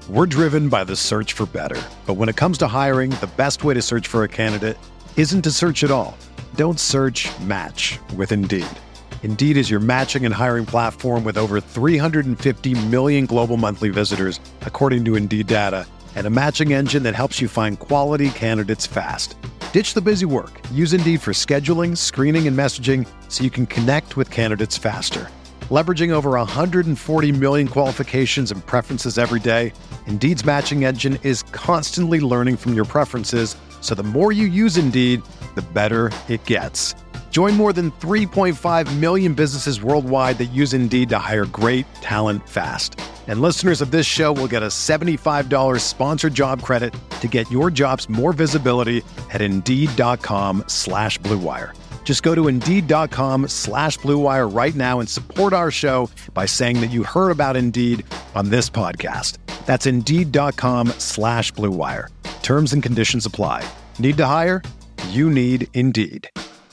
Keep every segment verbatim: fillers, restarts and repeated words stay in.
We're driven by the search for better. But when it comes to hiring, the best way to search for a candidate isn't to search at all. Don't search, match with Indeed. Indeed is your matching and hiring platform with over three hundred fifty million global monthly visitors, according to Indeed data, and a matching engine that helps you find quality candidates fast. Ditch the busy work. Use Indeed for scheduling, screening, and messaging so you can connect with candidates faster. Leveraging over one hundred forty million qualifications and preferences every day, Indeed's matching engine is constantly learning from your preferences, so the more you use Indeed, the better it gets. Join more than three point five million businesses worldwide that use Indeed to hire great talent fast. And listeners of this show will get a seventy-five dollars sponsored job credit to get your jobs more visibility at Indeed.com slash Blue Wire. Just go to Indeed.com slash Blue Wire right now and support our show by saying that you heard about Indeed on this podcast. That's Indeed.com slash Blue Wire. Terms and conditions apply. Need to hire? You need Indeed.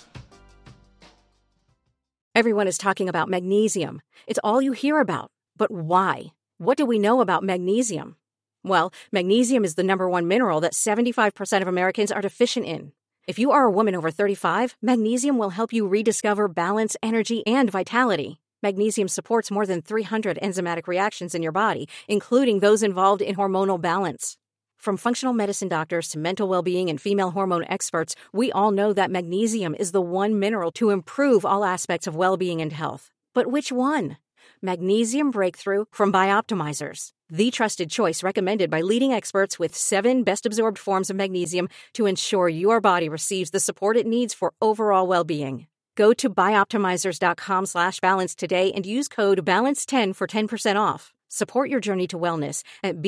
Everyone is talking about magnesium. It's all you hear about. But why? What do we know about magnesium? Well, magnesium is the number one mineral that seventy-five percent of Americans are deficient in. If you are a woman over thirty-five, magnesium will help you rediscover balance, energy, and vitality. Magnesium supports more than three hundred enzymatic reactions in your body, including those involved in hormonal balance. From functional medicine doctors to mental well-being and female hormone experts, we all know that magnesium is the one mineral to improve all aspects of well-being and health. But which one? Magnesium Breakthrough from Bioptimizers, the trusted choice recommended by leading experts with seven best-absorbed forms of magnesium to ensure your body receives the support it needs for overall well-being. Go to bioptimizers.com slash balance today and use code balance ten for ten percent off. Support your journey to wellness at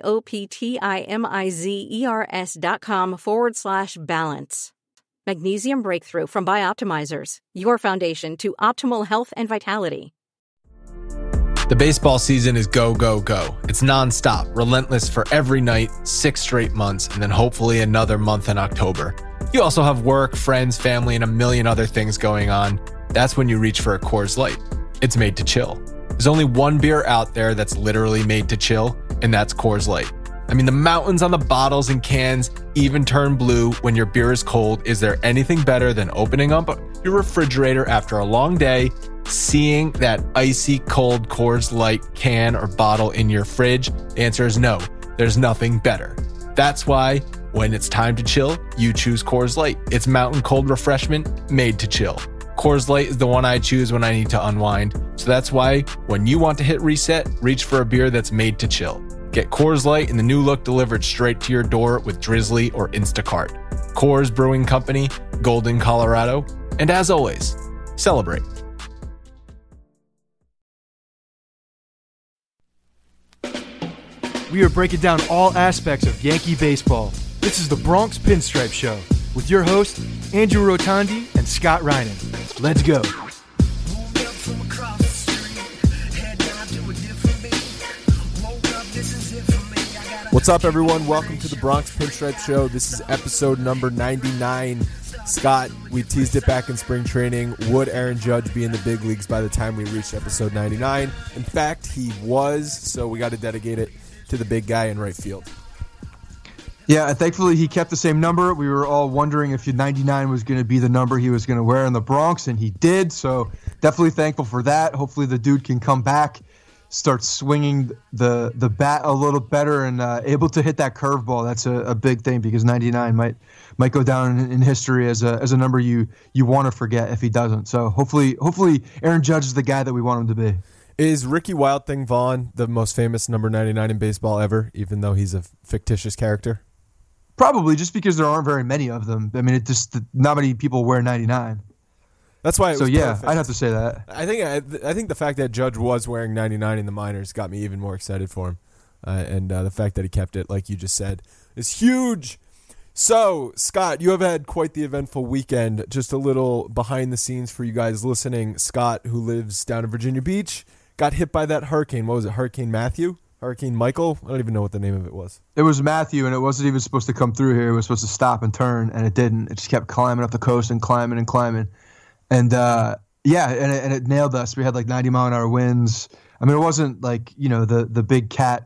B-I-O-P-T-I-M-I-Z-E-R-S dot com forward slash balance. Magnesium Breakthrough from Bioptimizers, your foundation to optimal health and vitality. The baseball season is go, go, go. It's nonstop, relentless for every night, six straight months, and then hopefully another month in October. You also have work, friends, family, and a million other things going on. That's when you reach for a Coors Light. It's made to chill. There's only one beer out there that's literally made to chill, and that's Coors Light. I mean, the mountains on the bottles and cans even turn blue when your beer is cold. Is there anything better than opening up your refrigerator after a long day, seeing that icy cold Coors Light can or bottle in your fridge? The answer is no. There's nothing better. That's why when it's time to chill, you choose Coors Light. It's mountain cold refreshment made to chill. Coors Light is the one I choose when I need to unwind. So that's why when you want to hit reset, reach for a beer that's made to chill. Get Coors Light in the new look delivered straight to your door with Drizzly or Instacart. Coors Brewing Company, Golden, Colorado. And as always, celebrate. We are breaking down all aspects of Yankee baseball. This is the Bronx Pinstripe Show with your hosts, Andrew Rotondi and Scott Reinen. Let's go. What's up, everyone? Welcome to the Bronx Pinstripe Show. This is episode number ninety-nine. Scott, we teased it back in spring training. Would Aaron Judge be in the big leagues by the time we reached episode ninety-nine? In fact, he was, so we got to dedicate it to the big guy in right field. Yeah, thankfully he kept the same number. We were all wondering if ninety-nine was going to be the number he was going to wear in the Bronx, and he did, so definitely thankful for that. Hopefully the dude can come back, start swinging the the bat a little better, and uh, able to hit that curveball. That's a, a big thing, because ninety-nine might might go down in, in history as a as a number you you want to forget if he doesn't. So hopefully hopefully Aaron Judge is the guy that we want him to be. Is Ricky Wild Thing Vaughn the most famous number ninety-nine in baseball ever, even though he's a fictitious character? Probably, just because there aren't very many of them. I mean, it just not many people wear ninety-nine. That's why. It so was yeah, perfect. I'd have to say that. I think I, I think the fact that Judge was wearing ninety-nine in the minors got me even more excited for him, uh, and uh, the fact that he kept it, like you just said, is huge. So, Scott, you have had quite the eventful weekend. Just a little behind the scenes for you guys listening. Scott, who lives down in Virginia Beach, got hit by that hurricane. What was it? Hurricane Matthew? Hurricane Michael? I don't even know what the name of it was. It was Matthew, and it wasn't even supposed to come through here. It was supposed to stop and turn, and it didn't. It just kept climbing up the coast and climbing and climbing. And, uh, yeah, and it, and it nailed us. We had like ninety mile an hour winds. I mean, it wasn't like, you know, the, the big cat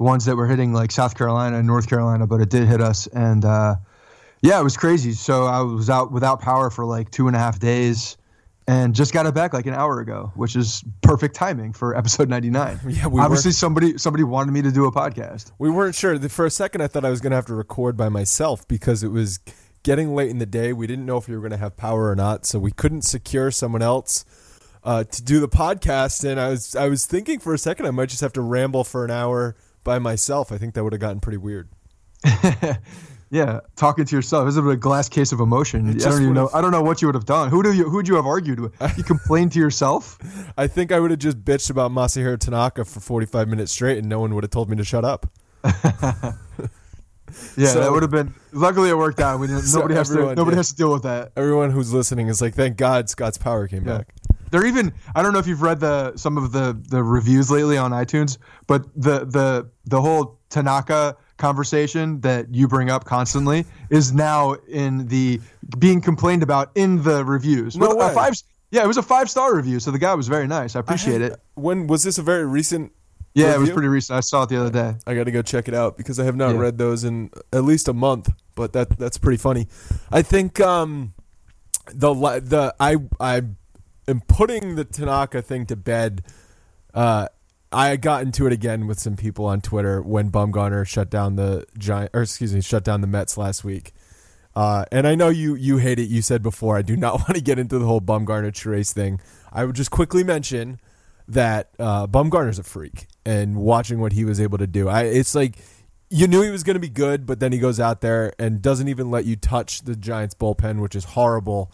ones that were hitting like South Carolina and North Carolina, but it did hit us. And uh, yeah, it was crazy. So I was out without power for like two and a half days and just got it back like an hour ago, which is perfect timing for episode ninety-nine. Yeah, we Obviously, were, somebody somebody wanted me to do a podcast. We weren't sure. For a second, I thought I was going to have to record by myself because it was getting late in the day. We didn't know if we were going to have power or not, so we couldn't secure someone else uh, to do the podcast. And I was I was thinking for a second I might just have to ramble for an hour by myself. I think that would have gotten pretty weird. Yeah, talking to yourself. This is a glass case of emotion. I don't even know. I don't know what you would have done. Who do you who would you have argued with? You complained to yourself? I think I would have just bitched about Masahiro Tanaka for forty-five minutes straight, and no one would have told me to shut up. Yeah, so, that would have been. Luckily, it worked out. We didn't. So nobody has everyone, to. Nobody yeah. has to deal with that. Everyone who's listening is like, thank God Scott's power came Yeah. back. They're even. I don't know if you've read the some of the the reviews lately on iTunes, but the the the whole Tanaka conversation that you bring up constantly is now in the being complained about in the reviews. No With way. A five, yeah, it was a five star review, so the guy was very nice. I appreciate I had, it. When was this a very recent? Yeah, review? it was pretty recent. I saw it the other day. I got to go check it out because I have not Yeah. read those in at least a month. But that that's pretty funny. I think um, the the I I am putting the Tanaka thing to bed. Uh, I got into it again with some people on Twitter when Bumgarner shut down the Giant, or excuse me, shut down the Mets last week. Uh, and I know you you hate it. You said before I do not want to get into the whole Bumgarner Trayce thing. I would just quickly mention that uh, Bumgarner's a freak, and watching what he was able to do, I it's like you knew he was going to be good, but then he goes out there and doesn't even let you touch the Giants bullpen, which is horrible.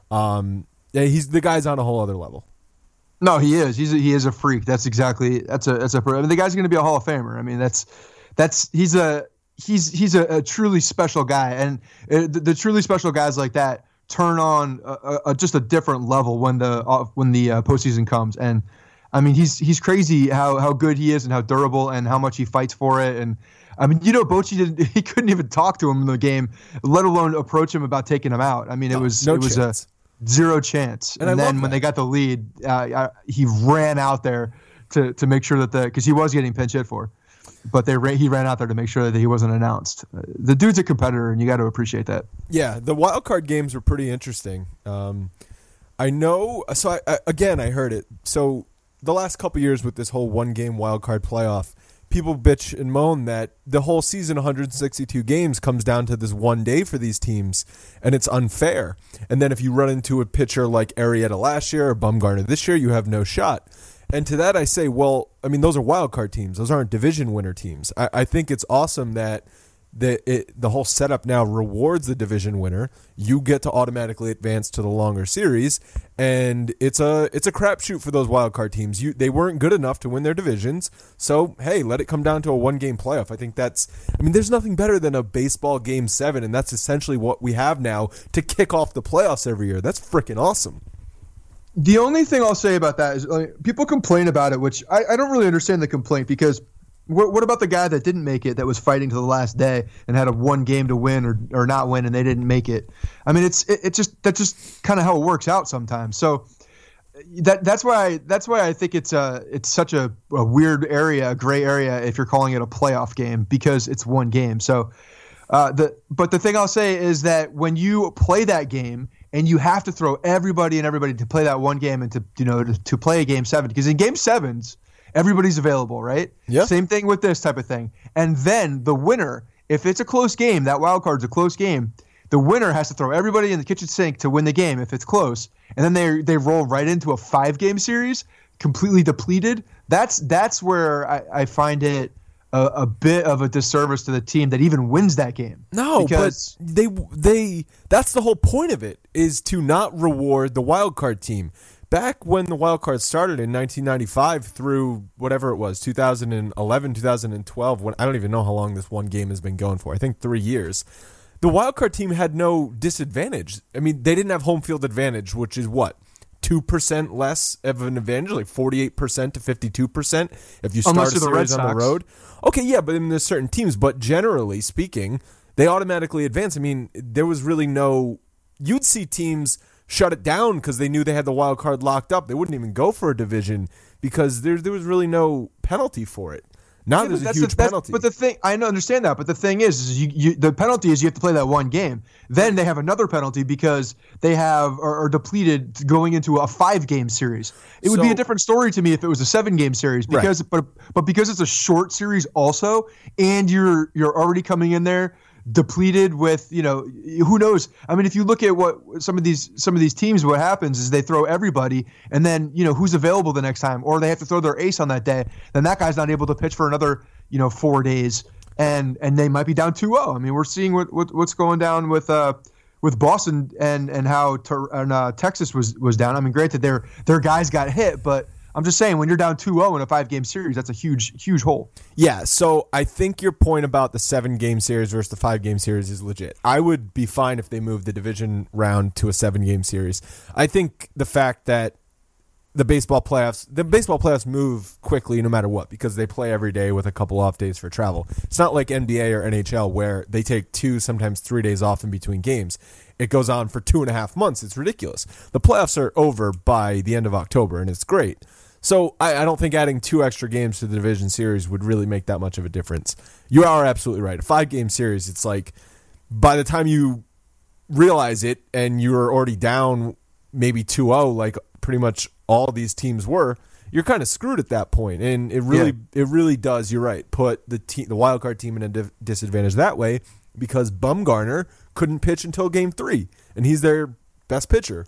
Um, yeah, he's the guy's on a whole other level. No, he is. He's a, he is a freak. That's exactly. That's a. That's a. I mean, the guy's going to be a Hall of Famer. I mean, that's that's he's a he's he's a, a truly special guy, and uh, the, the truly special guys like that turn on a, a, just a different level when the uh, when the uh, postseason comes. And I mean, he's he's crazy how how good he is and how durable and how much he fights for it. And I mean, you know, Bochy didn't. He couldn't even talk to him in the game, let alone approach him about taking him out. I mean, it was no it was chance. a. Zero chance. And, and I then love when that. they got the lead, uh, I, he ran out there to to make sure that the because he was getting pinch hit for, but they ran, he ran out there to make sure that he wasn't announced. Uh, the dude's a competitor, and you got to appreciate that. Yeah, the wild card games were pretty interesting. Um, I know. So I, I, again, I heard it. So the last couple years with this whole one game wild card playoff, people bitch and moan that the whole season, one hundred sixty-two games, comes down to this one day for these teams, and it's unfair. And then if you run into a pitcher like Arrieta last year or Bumgarner this year, you have no shot. And to that I say, well, I mean, those are wild card teams. Those aren't division winner teams. I, I think it's awesome that the it, the whole setup now rewards the division winner. You get to automatically advance to the longer series, and it's a it's a crapshoot for those wild card teams. You they weren't good enough to win their divisions, so hey, let it come down to a one game playoff. I think that's. I mean, there's nothing better than a baseball game seven, and that's essentially what we have now to kick off the playoffs every year. That's freaking awesome. The only thing I'll say about that is like, people complain about it, which I, I don't really understand the complaint because. What, what about the guy that didn't make it, that was fighting to the last day and had a one game to win or, or not win, and they didn't make it? I mean, it's it, it just that's just kind of how it works out sometimes. So that that's why I, that's why I think it's a it's such a, a weird area, a gray area, if you're calling it a playoff game because it's one game. So uh, the but the thing I'll say is that when you play that game and you have to throw everybody and everybody to play that one game and to you know to, to play a game seven, because in game sevens. Everybody's available, right? Yeah. Same thing with this type of thing. And then the winner, if it's a close game, that wild card's a close game, the winner has to throw everybody in the kitchen sink to win the game if it's close. And then they they roll right into a five-game series, completely depleted. That's that's where I, I find it a, a bit of a disservice to the team that even wins that game. No, because but they they that's the whole point of it, is to not reward the wild card team. Back when the wild card started in nineteen ninety-five through whatever it was, two thousand eleven, two thousand twelve, when I don't even know how long this one game has been going for. I think three years. The wild card team had no disadvantage. I mean, they didn't have home field advantage, which is what? two percent less of an advantage, like forty-eight percent to fifty-two percent if you start Unless a you're the Red series on the Sox. road. Okay, yeah, but I mean, there's certain teams, but generally speaking, they automatically advance. I mean, there was really no, you'd see teams shut it down because they knew they had the wild card locked up. They wouldn't even go for a division because there there was really no penalty for it. Now Yeah, there's but a that's huge the, that's- penalty. But the thing, I don't understand that. But the thing is, is you, you, the penalty is you have to play that one game. Then they have another penalty because they have are, are depleted going into a five game series. It would be So- a different story to me if it was a seven game series because, but but because it's a short series also, and you're you're already coming in there depleted with, you know, who knows? I mean, if you look at what some of these some of these teams, what happens is they throw everybody, and then, you know, who's available the next time, or they have to throw their ace on that day. Then that guy's not able to pitch for another, you know, four days, and and they might be down two oh. I mean, we're seeing what, what what's going down with uh with Boston and and how ter- and, uh, Texas was was down. I mean, granted, their their guys got hit, but I'm just saying when you're down two oh in a five game series, that's a huge huge hole. Yeah, so I think your point about the seven-game series versus the five-game series is legit. I would be fine if they moved the division round to a seven-game series. I think the fact that the baseball playoffs, the baseball playoffs move quickly no matter what because they play every day with a couple off days for travel. It's not like N B A or N H L where they take two, sometimes three days off in between games. It goes on for two and a half months. It's ridiculous. The playoffs are over by the end of October, and it's great. So I, I don't think adding two extra games to the division series would really make that much of a difference. You are absolutely right. A five-game series, it's like by the time you realize it and you're already down maybe two oh, like pretty much all these teams were, you're kind of screwed at that point. And it really yeah. it really does, you're right, put the te- the wild card team in a div- disadvantage that way because Bumgarner couldn't pitch until game three, and he's their best pitcher.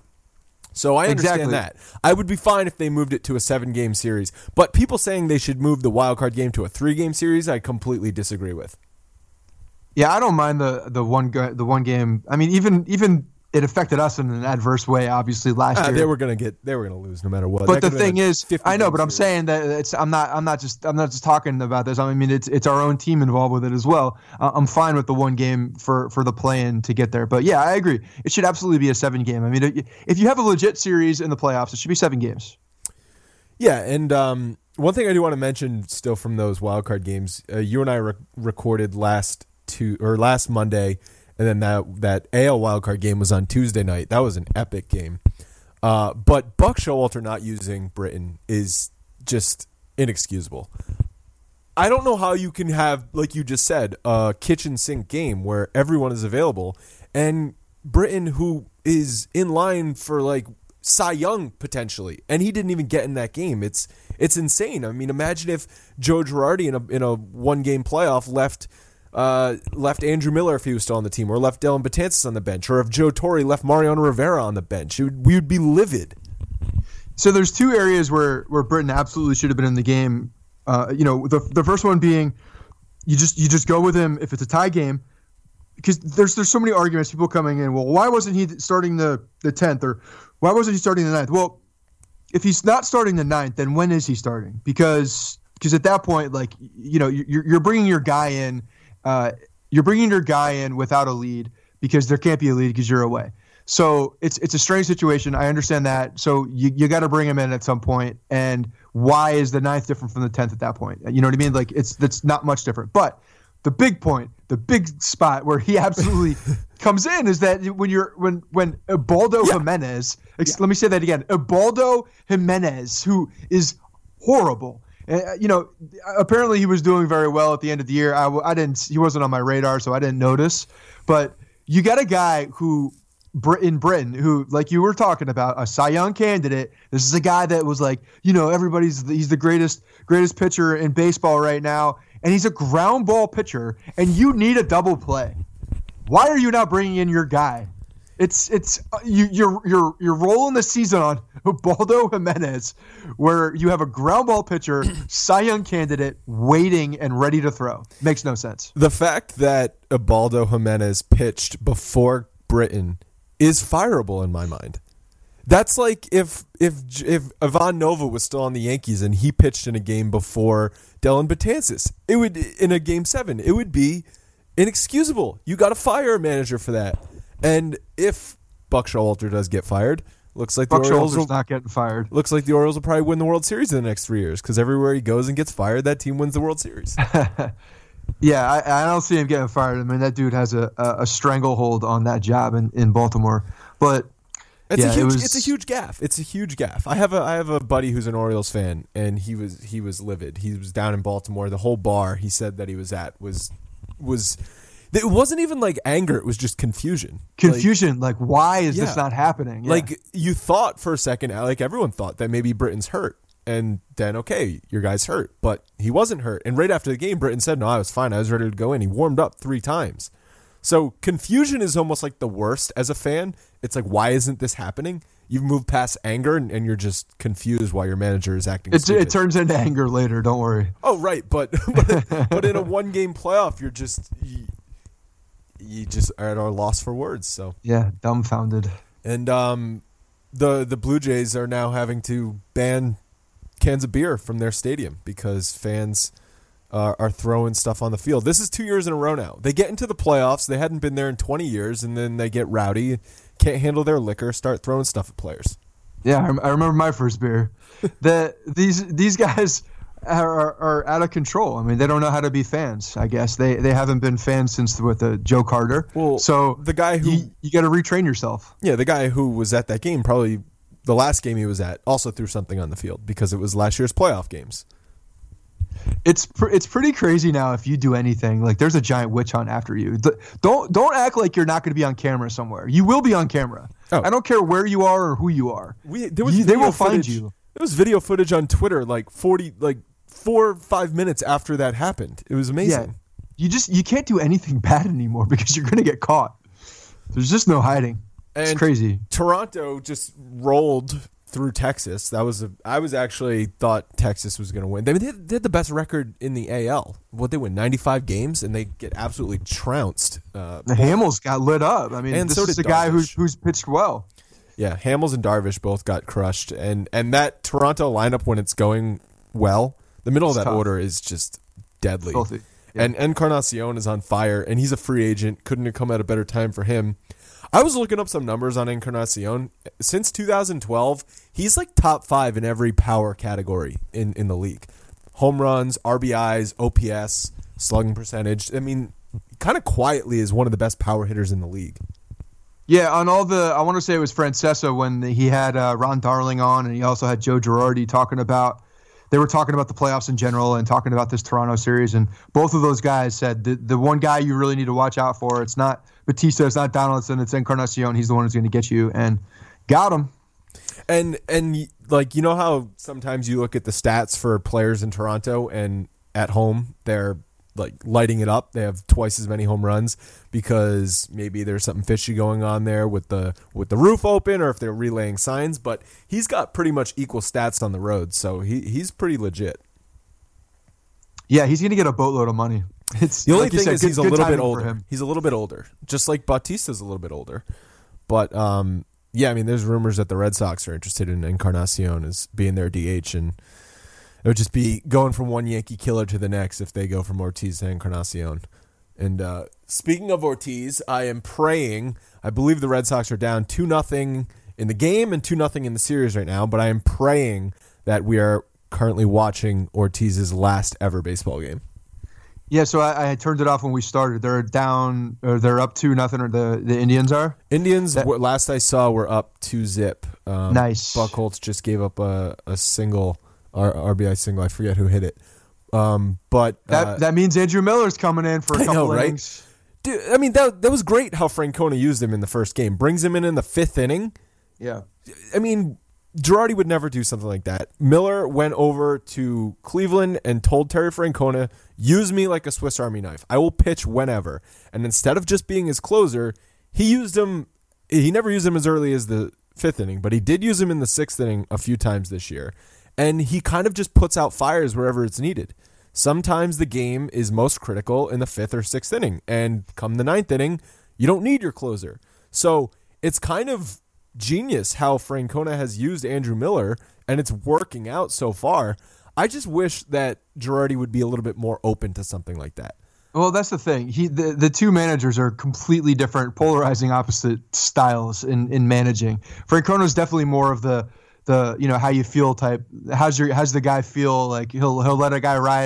So I understand exactly. that. I would be fine if they moved it to a seven-game series. But people saying they should move the wild card game to a three-game series, I completely disagree with. Yeah, I don't mind the the one go, the one game. I mean, even even it affected us in an adverse way, obviously last Ah, year. they were gonna get they were gonna lose no matter what. But That the could've been thing a is, I know, but I'm series. saying that it's I'm not I'm not just I'm not just talking about this. I mean, it's it's our own team involved with it as well. Uh, I'm fine with the one game for for the play-in to get there. But yeah, I agree. It should absolutely be a seven game. I mean, if you have a legit series in the playoffs, it should be seven games. Yeah, and um, one thing I do want to mention still from those wild card games, uh, you and I re- recorded last two or last Monday. And then that that A L wildcard game was on Tuesday night. That was an epic game. Uh, but Buck Showalter not using Britton is just inexcusable. I don't know how you can have, like you just said, a kitchen sink game where everyone is available. And Britton, who is in line for like Cy Young potentially, and he didn't even get in that game. It's it's insane. I mean, imagine if Joe Girardi in a in a one game playoff left. Uh, left Andrew Miller if he was still on the team, or left Dylan Betances on the bench, or if Joe Torre left Mariano Rivera on the bench. It would, we would be livid. So there's two areas where, where Britton absolutely should have been in the game. Uh, you know, the the first one being you just you just go with him if it's a tie game, because there's there's so many arguments, people coming in. Well, why wasn't he starting the the tenth, or why wasn't he starting the ninth? Well, if he's not starting the ninth, then when is he starting? Because because at that point, like, you know, you're you're bringing your guy in. Uh, you're bringing your guy in without a lead because there can't be a lead because you're away. So it's it's a strange situation. I understand that. So you you got to bring him in at some point. And why is the ninth different from the tenth at that point? You know what I mean? Like it's that's not much different. But the big point, the big spot where he absolutely comes in is that when you're when when Ubaldo Yeah. Jimenez. Yeah. Let me say that again. Ubaldo Jimenez, who is horrible. Uh, you know, apparently he was doing very well at the end of the year. I, I didn't. He wasn't on my radar, so I didn't notice. But you got a guy who, in Britain, who, like you were talking about, a Cy Young candidate. This is a guy that was like, you know, everybody's he's the greatest greatest pitcher in baseball right now, and he's a ground ball pitcher, and you need a double play. Why are you not bringing in your guy? It's it's you you're you're you're rolling the season on Ubaldo Jimenez, where you have a ground ball pitcher, Cy Young candidate, waiting and ready to throw. Makes no sense. The fact that Ubaldo Jimenez pitched before Britton is fireable in my mind. That's like if if if Ivan Nova was still on the Yankees and he pitched in a game before Dylan Betances, it would in a game seven. It would be inexcusable. You got to fire a manager for that. And if Buck Showalter does get fired, looks like the Buck Orioles Showalter's will, not getting fired. looks like the Orioles will probably win the World Series in the next three years because everywhere he goes and gets fired, that team wins the World Series. Yeah, I, I don't see him getting fired. I mean, that dude has a, a, a stranglehold on that job in, in Baltimore. But It's yeah, a huge. it was, it's a huge gaffe. It's a huge gaffe. I have a I have a buddy who's an Orioles fan, and he was he was livid. He was down in Baltimore. The whole bar he said that he was at was was. It wasn't even like anger. It was just confusion. Confusion. Like, like why is yeah. this not happening? Yeah. Like, you thought for a second, like everyone thought that maybe Britton's hurt. And then, okay, your guy's hurt. But he wasn't hurt. And right after the game, Britton said, no, I was fine. I was ready to go in. He warmed up three times. So confusion is almost like the worst as a fan. It's like, why isn't this happening? You've moved past anger, and, and you're just confused why your manager is acting it, stupid. It turns into anger later. Don't worry. Oh, right. But but, but in a one-game playoff, you're just... You, You just are at our loss for words. So yeah, dumbfounded. And um, the the Blue Jays are now having to ban cans of beer from their stadium because fans uh, are throwing stuff on the field. This is two years in a row now. They get into the playoffs. They hadn't been there in twenty years, and then they get rowdy, can't handle their liquor, start throwing stuff at players. Yeah, I, I remember my first beer. the these these guys. Are, are out of control. I mean, they don't know how to be fans. I guess they they haven't been fans since with the Joe Carter. Well, so the guy who you, you got to retrain yourself. Yeah, the guy who was at that game, probably the last game he was at, also threw something on the field because it was last year's playoff games. It's pr- it's pretty crazy now. If you do anything, like there's a giant witch hunt after you. The, don't don't act like you're not going to be on camera somewhere. You will be on camera. Oh. I don't care where you are or who you are. We, there was you, they will footage, find you. There was video footage on Twitter, like forty, like. Four or five minutes after that happened. It was amazing. Yeah, you just you can't do anything bad anymore because you're going to get caught. There's just no hiding. It's and crazy. Toronto just rolled through Texas. That was a. I was actually thought Texas was going to win. They, they had the best record in the A L. What they win ninety-five games and they get absolutely trounced. Uh, the Hamels got lit up. I mean, and this so is did a guy Darvish. who's who's pitched well. Yeah, Hamels and Darvish both got crushed, and and that Toronto lineup when it's going well. The middle It's of that tough. order is just deadly. Filthy. Yeah. And Encarnacion is on fire, and he's a free agent. Couldn't have come at a better time for him. I was looking up some numbers on Encarnacion. Since two thousand twelve, he's like top five in every power category in, in the league. Home runs, R B Is, O P S, slugging percentage. I mean, kind of quietly is one of the best power hitters in the league. Yeah, on all the, I want to say it was Francesa when he had uh, Ron Darling on, and he also had Joe Girardi talking about, they were talking about the playoffs in general and talking about this Toronto series, and both of those guys said the, the one guy you really need to watch out for, it's not Batista, it's not Donaldson, it's Encarnacion. He's the one who's going to get you, and got him. And, and like, you know how sometimes you look at the stats for players in Toronto and at home they're like lighting it up. They have twice as many home runs because maybe there's something fishy going on there with the with the roof open or if they're relaying signs. But he's got pretty much equal stats on the road, so he he's pretty legit. Yeah, he's going to get a boatload of money. It's the only like thing said, is good, he's a good little bit timing for older. him. He's a little bit older, just like Bautista's a little bit older. But um, yeah, I mean, there's rumors that the Red Sox are interested in Encarnacion as being their D H, and it would just be going from one Yankee killer to the next if they go from Ortiz to Encarnacion. And uh, speaking of Ortiz, I am praying. I believe the Red Sox are down two nothing in the game and two nothing in the series right now, but I am praying that we are currently watching Ortiz's last ever baseball game. Yeah, so I, I turned it off when we started. They're down, or they're up two nothing, or the, the Indians are. Indians, That- w- last I saw, were up two zip. Um, Nice. Buchholz just gave up a, a single, R- RBI single. I forget who hit it. Um, but That uh, that means Andrew Miller's coming in for a I couple know, right? innings. dude, I mean, that that was great how Francona used him in the first game. Brings him in in the fifth inning. Yeah. I mean, Girardi would never do something like that. Miller went over to Cleveland and told Terry Francona, use me like a Swiss Army knife. I will pitch whenever. And instead of just being his closer, he used him. He never used him as early as the fifth inning, but he did use him in the sixth inning a few times this year. And he kind of just puts out fires wherever it's needed. Sometimes the game is most critical in the fifth or sixth inning. And come the ninth inning, you don't need your closer. So it's kind of genius how Francona has used Andrew Miller, and it's working out so far. I just wish that Girardi would be a little bit more open to something like that. Well, that's the thing. He the, the two managers are completely different, polarizing opposite styles in, in managing. Francona is definitely more of the the you know how you feel type. How's your how's the guy feel? Like he'll he'll let a guy ride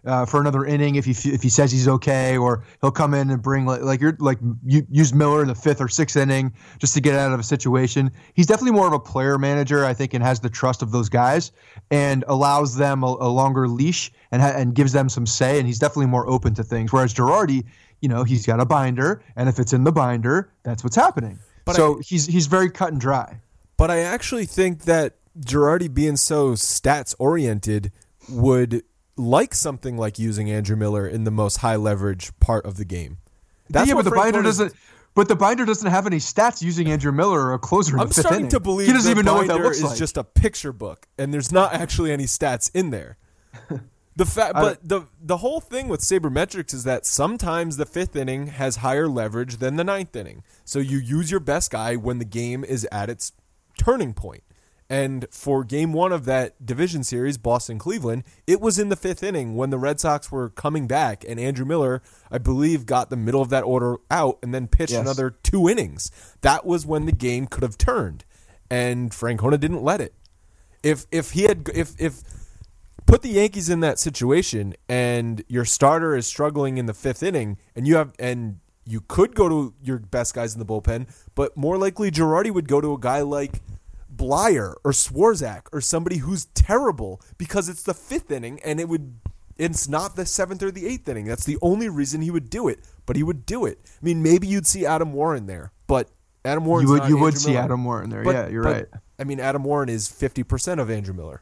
uh, for another inning if he if he says he's okay, or he'll come in and bring like like you're like you use Miller in the fifth or sixth inning just to get out of a situation. He's definitely more of a player manager, I think, and has the trust of those guys and allows them a, a longer leash and ha- and gives them some say. And he's definitely more open to things. Whereas Girardi, you know, he's got a binder, and if it's in the binder, that's what's happening. But so I, he's he's very cut and dry. But I actually think that Girardi, being so stats oriented, would like something like using Andrew Miller in the most high leverage part of the game. That's yeah, what but the Frank binder Connor's, doesn't. But the binder doesn't have any stats using Andrew Miller or a closer in I'm the fifth starting inning. to believe he doesn't the even know what that binder looks is like. just a picture book, and there's not actually any stats in there. The fact, but the the whole thing with sabermetrics is that sometimes the fifth inning has higher leverage than the ninth inning. So you use your best guy when the game is at its turning point. And for game one of that division series, Boston-Cleveland, it was in the fifth inning when the Red Sox were coming back, and Andrew Miller, I believe, got the middle of that order out and then pitched yes. another two innings. That was when the game could have turned, and Francona didn't let it. If if he had if if put the Yankees in that situation, and your starter is struggling in the fifth inning, and you have and you could go to your best guys in the bullpen, but more likely Girardi would go to a guy like Blyer or Swarzak or somebody who's terrible because it's the fifth inning and it would it's not the seventh or the eighth inning. That's the only reason he would do it, but he would do it. I mean, maybe you'd see Adam Warren there, but Adam Warren you would not you Andrew would see Miller. Adam Warren there. But, yeah, you're but, right. I mean, Adam Warren is fifty percent of Andrew Miller.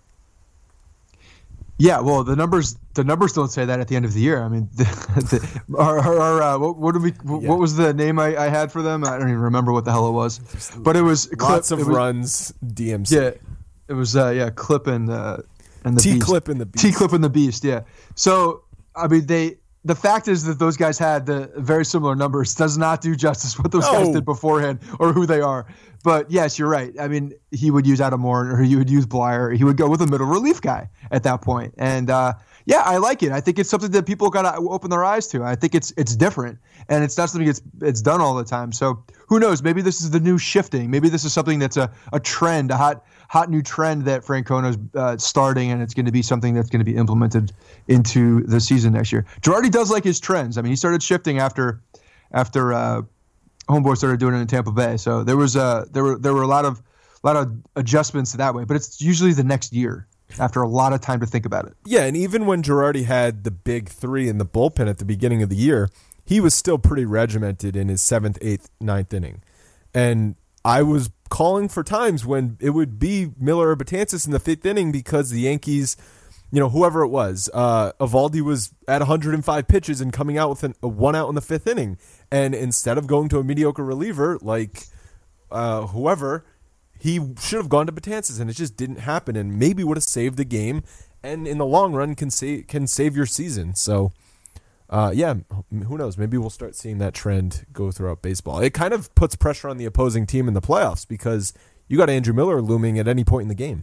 Yeah, well, the numbers the numbers don't say that at the end of the year. I mean, the, the, our, our, uh, what, what did we? What yeah. was the name I, I had for them? I don't even remember what the hell it was. But it was lots Clip, of was, runs. D M C. Yeah, it was uh, yeah, Clip and uh, and the T Beast. Clip and the Beast. T Clip and the Beast. Yeah. So I mean, they. The fact is that those guys had the very similar numbers. Does not do justice what those no. guys did beforehand or who they are. But yes, you're right. I mean, he would use Adam Warren or he would use Blyer. He would go with a middle relief guy at that point. And uh, yeah, I like it. I think it's something that people got to open their eyes to. I think it's it's different, and it's not something that's it's done all the time. So who knows? Maybe this is the new shifting. Maybe this is something that's a, a trend, a hot hot new trend that Francona's uh, starting, and it's going to be something that's going to be implemented into the season next year. Girardi does like his trends. I mean, he started shifting after after uh, Homeboy started doing it in Tampa Bay. So there was uh, there were there were a lot of a lot of adjustments that way, but it's usually the next year after a lot of time to think about it. Yeah, and even when Girardi had the big three in the bullpen at the beginning of the year, he was still pretty regimented in his seventh, eighth, ninth inning. And I was calling for times when it would be Miller or Betances in the fifth inning because the Yankees, you know, whoever it was, uh, Eovaldi was at one hundred five pitches and coming out with an, a one out in the fifth inning. And instead of going to a mediocre reliever like uh, whoever, he should have gone to Betances, and it just didn't happen, and maybe would have saved the game, and in the long run can save can save your season. So, uh, yeah, who knows? Maybe we'll start seeing that trend go throughout baseball. It kind of puts pressure on the opposing team in the playoffs because you got Andrew Miller looming at any point in the game.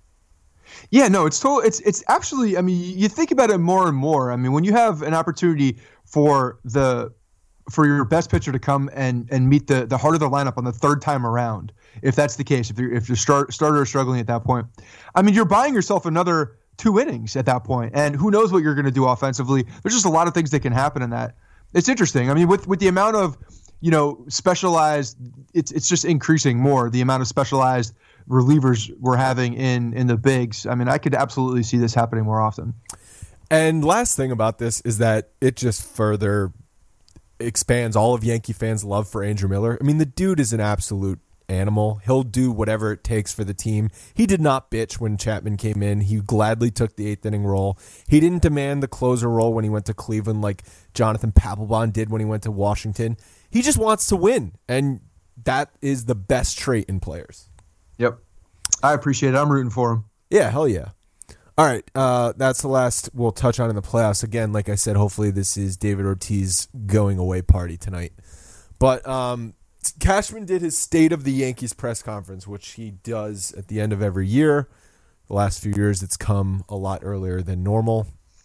Yeah, no, it's total. It's it's actually. I mean, you think about it more and more. I mean, when you have an opportunity for the for your best pitcher to come and and meet the the heart of the lineup on the third time around, if that's the case, if you're, if your start, starter is struggling at that point, I mean, you're buying yourself another two innings at that point, and who knows what you're going to do offensively. There's just a lot of things that can happen in that. It's interesting. I mean, with with the amount of, you know, specialized, it's it's just increasing more, the amount of specialized relievers we're having in in the bigs. I mean, I could absolutely see this happening more often. And last thing about this is that it just further expands all of Yankee fans' love for Andrew Miller. I mean, the dude is an absolute animal. He'll do whatever it takes for the team. He did not bitch when Chapman came in. He gladly took the eighth inning role. He didn't demand the closer role when he went to Cleveland like Jonathan Papelbon did when he went to Washington. He just wants to win, and that is the best trait in players. Yep. I appreciate it. I'm rooting for him. Yeah, hell yeah. All right, uh, that's the last we'll touch on in the playoffs. Again, like I said, hopefully this is David Ortiz's going away party tonight. But um, Cashman did his State of the Yankees press conference, which he does at the end of every year. The last few years, it's come a lot earlier than normal.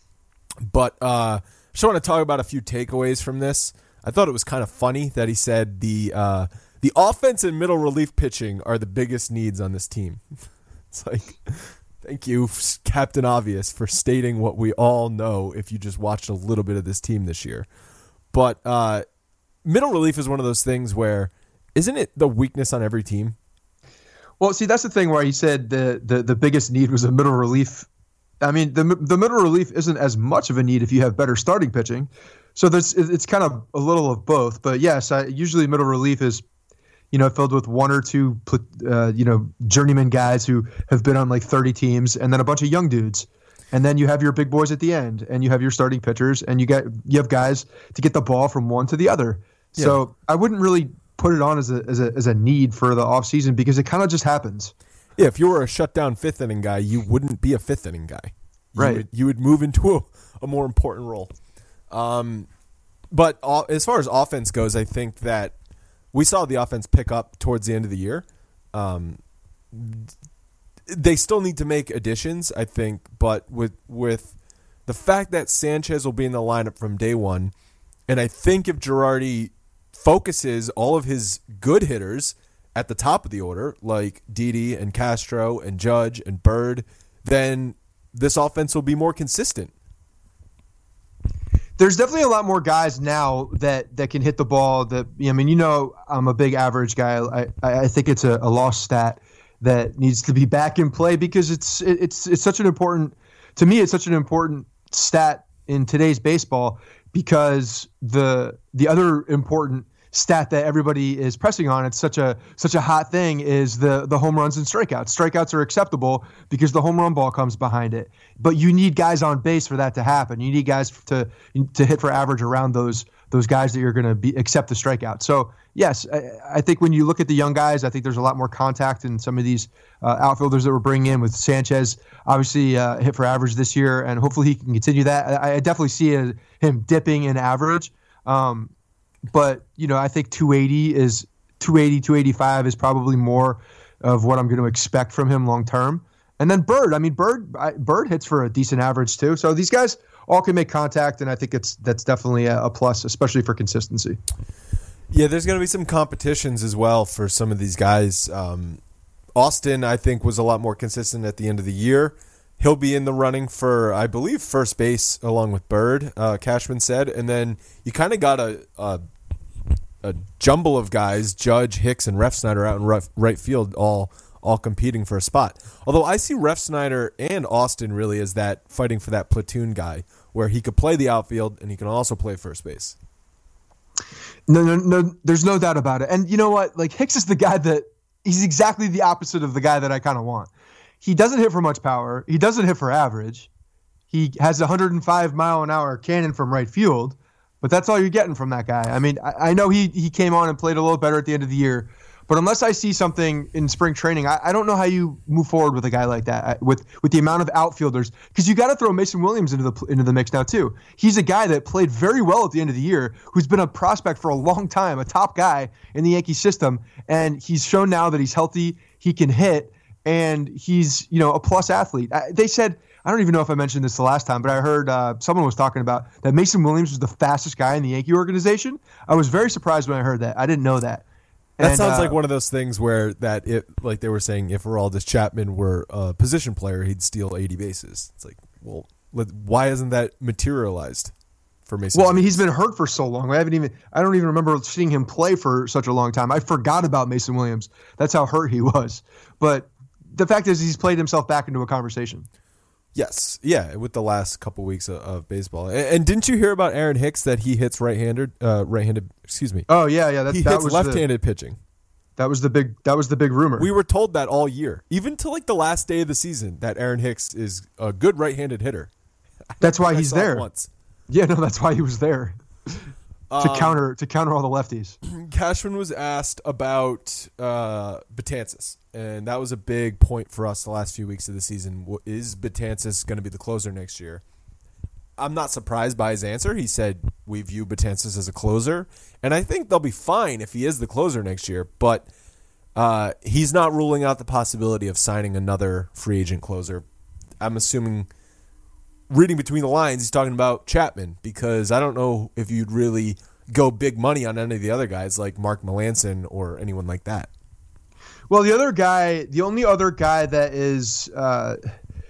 But uh, I just want to talk about a few takeaways from this. I thought it was kind of funny that he said the uh, the offense and middle relief pitching are the biggest needs on this team. It's like... Thank you, Captain Obvious, for stating what we all know if you just watched a little bit of this team this year. But uh, middle relief is one of those things where, isn't it the weakness on every team? Well, see, that's the thing where he said the, the, the biggest need was a middle relief. I mean, the the middle relief isn't as much of a need if you have better starting pitching. So there's, it's kind of a little of both. But yes, I, usually middle relief is, you know, filled with one or two, uh, you know, journeyman guys who have been on like thirty teams, and then a bunch of young dudes. And then you have your big boys at the end, and you have your starting pitchers, and you get you have guys to get the ball from one to the other. Yeah. So I wouldn't really put it on as a as a as a need for the offseason because it kind of just happens. Yeah, if you were a shutdown fifth inning guy, you wouldn't be a fifth inning guy. You right. Would, you would move into a, a more important role. Um, but all, as far as offense goes, I think that we saw the offense pick up towards the end of the year. Um, they still need to make additions, I think, but with with the fact that Sanchez will be in the lineup from day one, and I think if Girardi focuses all of his good hitters at the top of the order, like Didi and Castro and Judge and Bird, then this offense will be more consistent. There's definitely a lot more guys now that, that can hit the ball. That I mean, you know, I'm a big average guy. I, I think it's a, a lost stat that needs to be back in play because it's it's it's such an important to me. It's such an important stat in today's baseball because the the other important stat that everybody is pressing on, it's such a such a hot thing, is the the home runs and strikeouts. Strikeouts are acceptable because the home run ball comes behind it. But you need guys on base for that to happen. You need guys to to hit for average around those those guys that you're going to be accept the strikeout. So yes, I, I think when you look at the young guys, I think there's a lot more contact in some of these uh, outfielders that we're bringing in. With Sanchez, obviously uh, hit for average this year, and hopefully he can continue that. I, I definitely see a, him dipping in average. Um, But, you know, I think two eighty is two eighty, two eighty-five is probably more of what I'm going to expect from him long term. And then Bird, I mean, Bird I, Bird hits for a decent average too. So these guys all can make contact, and I think it's that's definitely a, a plus, especially for consistency. Yeah, there's going to be some competitions as well for some of these guys. Um, Austin, I think, was a lot more consistent at the end of the year. He'll be in the running for, I believe, first base along with Bird, uh, Cashman said. And then you kind of got a, a a jumble of guys, Judge, Hicks, and Refsnyder out in right, right field, all all competing for a spot. Although I see Refsnyder and Austin really as that fighting for that platoon guy, where he could play the outfield and he can also play first base. No, no, no. There's no doubt about it. And you know what? Like Hicks is the guy that he's exactly the opposite of the guy that I kind of want. He doesn't hit for much power. He doesn't hit for average. He has a one hundred five mile an hour cannon from right field. But that's all you're getting from that guy. I mean, I, I know he he came on and played a little better at the end of the year, but unless I see something in spring training, I, I don't know how you move forward with a guy like that with with the amount of outfielders, because you got to throw Mason Williams into the into the mix now too. He's a guy that played very well at the end of the year, who's been a prospect for a long time, a top guy in the Yankee system, and he's shown now that he's healthy, he can hit, and he's, you know, a plus athlete. I, they said. I don't even know if I mentioned this the last time, but I heard uh, someone was talking about that Mason Williams was the fastest guy in the Yankee organization. I was very surprised when I heard that. I didn't know that. That and, sounds uh, like one of those things where that it, like they were saying, if Aroldis Chapman were a position player, he'd steal eighty bases. It's like, well, let, why isn't that materialized for Mason? Well, Williams? I mean, he's been hurt for so long. I haven't even. I don't even remember seeing him play for such a long time. I forgot about Mason Williams. That's how hurt he was. But the fact is, he's played himself back into a conversation. Yes, yeah, with the last couple weeks of, of baseball, and, and didn't you hear about Aaron Hicks that he hits right-handed, uh, right-handed? Excuse me. Oh yeah, yeah. That, he that hits was left-handed the, pitching. That was the big. That was the big rumor. We were told that all year, even to like the last day of the season, that Aaron Hicks is a good right-handed hitter. That's why he's there. Once. Yeah, no, that's why he was there. to um, counter to counter all the lefties. Cashman was asked about uh, Betances, and that was a big point for us the last few weeks of the season. Is Betances going to be the closer next year? I'm not surprised by his answer. He said, we view Betances as a closer, and I think they'll be fine if he is the closer next year, but uh, he's not ruling out the possibility of signing another free agent closer. I'm assuming, reading between the lines, he's talking about Chapman, because I don't know if you'd really go big money on any of the other guys like Mark Melancon or anyone like that. Well, the other guy, the only other guy that is uh,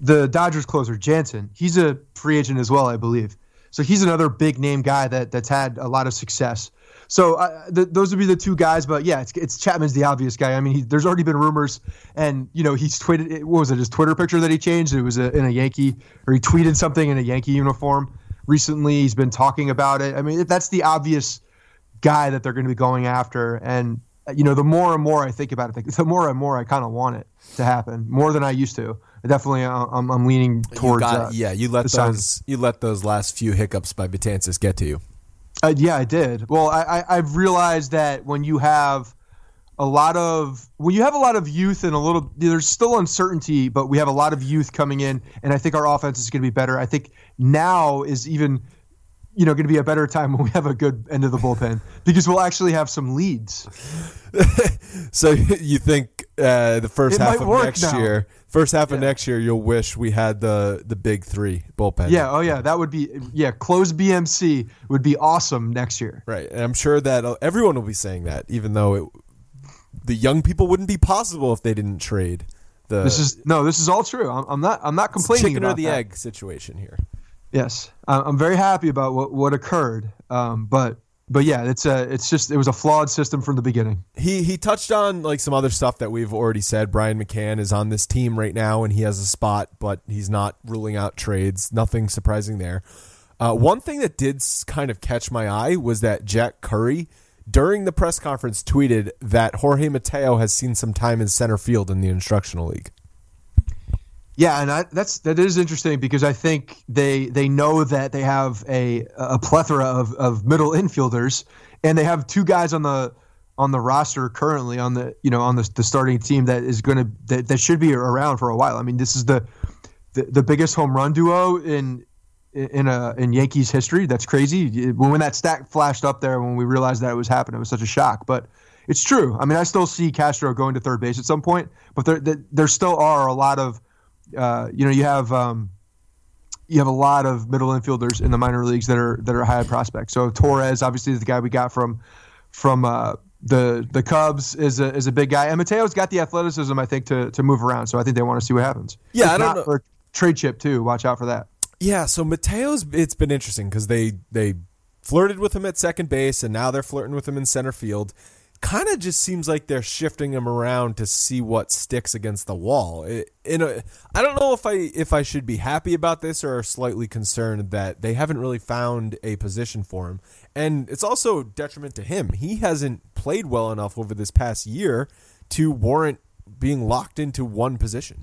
the Dodgers closer, Jansen, he's a free agent as well, I believe. So he's another big name guy that that's had a lot of success. So uh, th- those would be the two guys. But yeah, it's, it's Chapman's the obvious guy. I mean, he, there's already been rumors, and you know he's tweeted. What was it? His Twitter picture that he changed. It was a, in a Yankee, or he tweeted something in a Yankee uniform recently. He's been talking about it. I mean, that's the obvious guy that they're going to be going after. And you know, the more and more I think about it, the more and more I kind of want it to happen, more than I used to. Definitely, I'm, I'm leaning towards. You got, uh, yeah, you let those signs. you let those last few hiccups by Betances get to you. Uh, yeah, I did. Well, I, I, I've realized that when you have a lot of when you have a lot of youth and a little, there's still uncertainty, but we have a lot of youth coming in, and I think our offense is going to be better. I think now is even, you know, going to be a better time when we have a good end of the bullpen because we'll actually have some leads. So you think uh, the first It half might of work next now. year, first half of Yeah. next year, you'll wish we had the the big three bullpen. Yeah. Oh, yeah. That would be yeah. Close B M C would be awesome next year. Right, and I'm sure that uh, everyone will be saying that, even though it, the young people wouldn't be possible if they didn't trade. The This is no. This is all true. I'm, I'm not. I'm not complaining chicken about or the that. egg situation here. Yes, I- I'm very happy about what what occurred. Um, but but yeah, it's a it's just it was a flawed system from the beginning. He he touched on like some other stuff that we've already said. Brian McCann is on this team right now, and he has a spot, but he's not ruling out trades. Nothing surprising there. Uh, one thing that did s- kind of catch my eye was that Jack Curry, during the press conference, tweeted that Jorge Mateo has seen some time in center field in the Instructional League. Yeah, and I, that's that is interesting because I think they they know that they have a a plethora of, of middle infielders, and they have two guys on the on the roster currently on the you know on the, the starting team that is going to that, that should be around for a while. I mean, this is the the, the biggest home run duo in in a in Yankees history. That's crazy. When, when that stat flashed up there, when we realized that it was happening, it was such a shock. But it's true. I mean, I still see Castro going to third base at some point, but there there, there still are a lot of Uh, you know, you have um, you have a lot of middle infielders in the minor leagues that are that are high prospects. So Torres, obviously, is the guy we got from from uh, the the Cubs, is a is a big guy. And Mateo's got the athleticism, I think, to to move around. So I think they want to see what happens. Yeah, If I don't not know. for trade chip too. Watch out for that. Yeah, so Mateo's, it's been interesting because they they flirted with him at second base, and now they're flirting with him in center field. Kind of just seems like they're shifting him around to see what sticks against the wall. It, in a, I don't know if I if I should be happy about this or slightly concerned that they haven't really found a position for him. And it's also a detriment to him. He hasn't played well enough over this past year to warrant being locked into one position.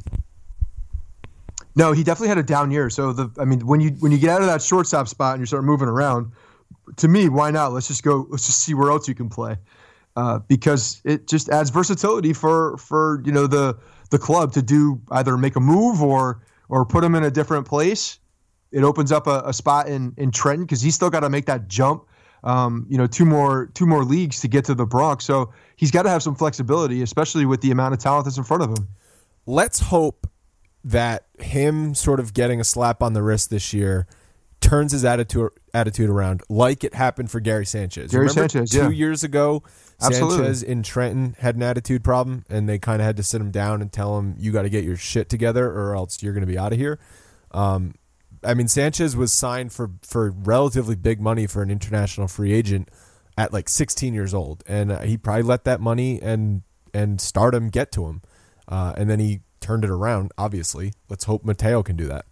No, he definitely had a down year. So the I mean, when you when you get out of that shortstop spot and you start moving around, to me, why not? Let's just go. Let's just see where else you can play. Uh, because it just adds versatility for, for you know the the club to do either make a move or or put him in a different place. It opens up a, a spot in in Trenton because he's still got to make that jump. Um, you know, two more two more leagues to get to the Bronx, so he's got to have some flexibility, especially with the amount of talent that's in front of him. Let's hope that him sort of getting a slap on the wrist this year turns his attitude attitude around, like it happened for Gary Sanchez. Gary Remember Sanchez, two yeah. years ago, Absolutely. Sanchez in Trenton had an attitude problem, and they kind of had to sit him down and tell him, you got to get your shit together or else you're going to be out of here. Um, I mean, Sanchez was signed for, for relatively big money for an international free agent at like sixteen years old, and uh, he probably let that money and, and stardom get to him, uh, and then he turned it around, obviously. Let's hope Mateo can do that.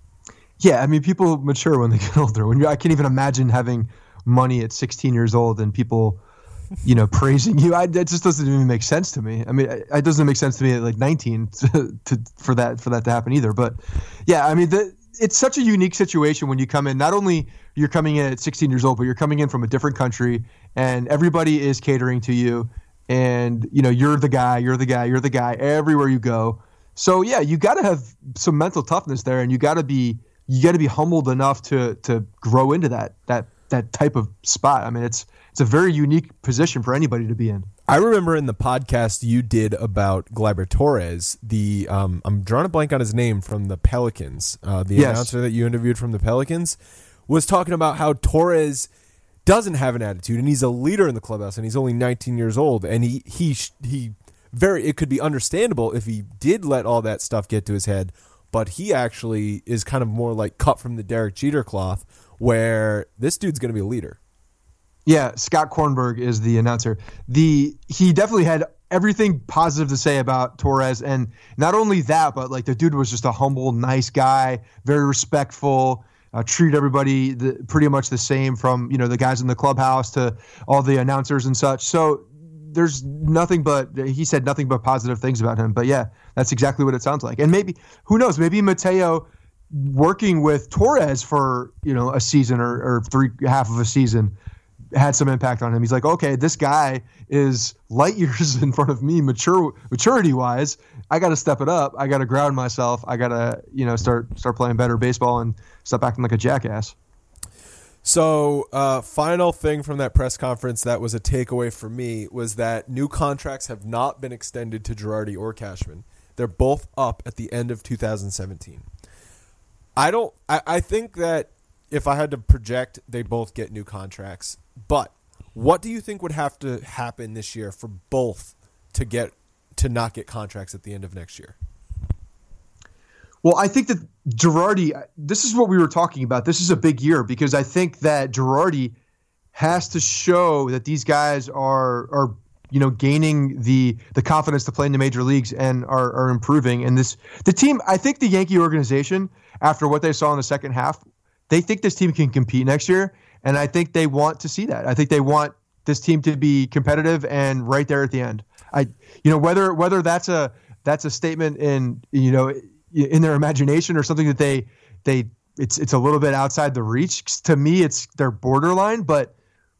Yeah, I mean, people mature when they get older. When you, I can't even imagine having money at sixteen years old and people, you know, praising you. I, it just doesn't even make sense to me. I mean, it, it doesn't make sense to me at like nineteen to, to, for that for that to happen either. But yeah, I mean, the, it's such a unique situation when you come in. Not only you're coming in at sixteen years old, but you're coming in from a different country, and everybody is catering to you. And you know, you're the guy, you're the guy, you're the guy everywhere you go. So yeah, you got to have some mental toughness there, and you got to be. You got to be humbled enough to to grow into that that that type of spot. I mean, it's it's a very unique position for anybody to be in. I remember in the podcast you did about Gleyber Torres, the um, I'm drawing a blank on his name, from the Pelicans. Uh, the Yes. announcer that you interviewed from the Pelicans was talking about how Torres doesn't have an attitude, and he's a leader in the clubhouse, and he's only nineteen years old, and he he he very it could be understandable if he did let all that stuff get to his head. but he actually is kind of more like cut from the Derek Jeter cloth, where this dude's going to be a leader. Yeah, Scott Kornberg is the announcer. The he definitely had everything positive to say about Torres, and not only that, but like the dude was just a humble, nice guy, very respectful, uh, treated everybody the, pretty much the same, from you know the guys in the clubhouse to all the announcers and such. So there's nothing but he said nothing but positive things about him. But yeah, that's exactly what it sounds like. And maybe who knows? Maybe Mateo working with Torres for you know a season or, or three half of a season had some impact on him. He's like, okay, this guy is light years in front of me, mature maturity wise. I got to step it up. I got to ground myself. I got to you know start start playing better baseball and stop acting like a jackass. So, uh, final thing from that press conference that was a takeaway for me was that new contracts have not been extended to Girardi or Cashman. They're both up at the end of two thousand seventeen. I don't. I, I think that if I had to project, they both get new contracts. But what do you think would have to happen this year for both to get to not get contracts at the end of next year? Well, I think that Girardi, this is what we were talking about. This is a big year because I think that Girardi has to show that these guys are are you know gaining the the confidence to play in the major leagues and are are improving. And this the team, I think the Yankee organization, after what they saw in the second half, they think this team can compete next year. And I think they want to see that. I think they want this team to be competitive and right there at the end. I, you know, whether whether that's a that's a statement in you know in their imagination or something that they they it's it's a little bit outside the reach. To me, it's they're borderline. But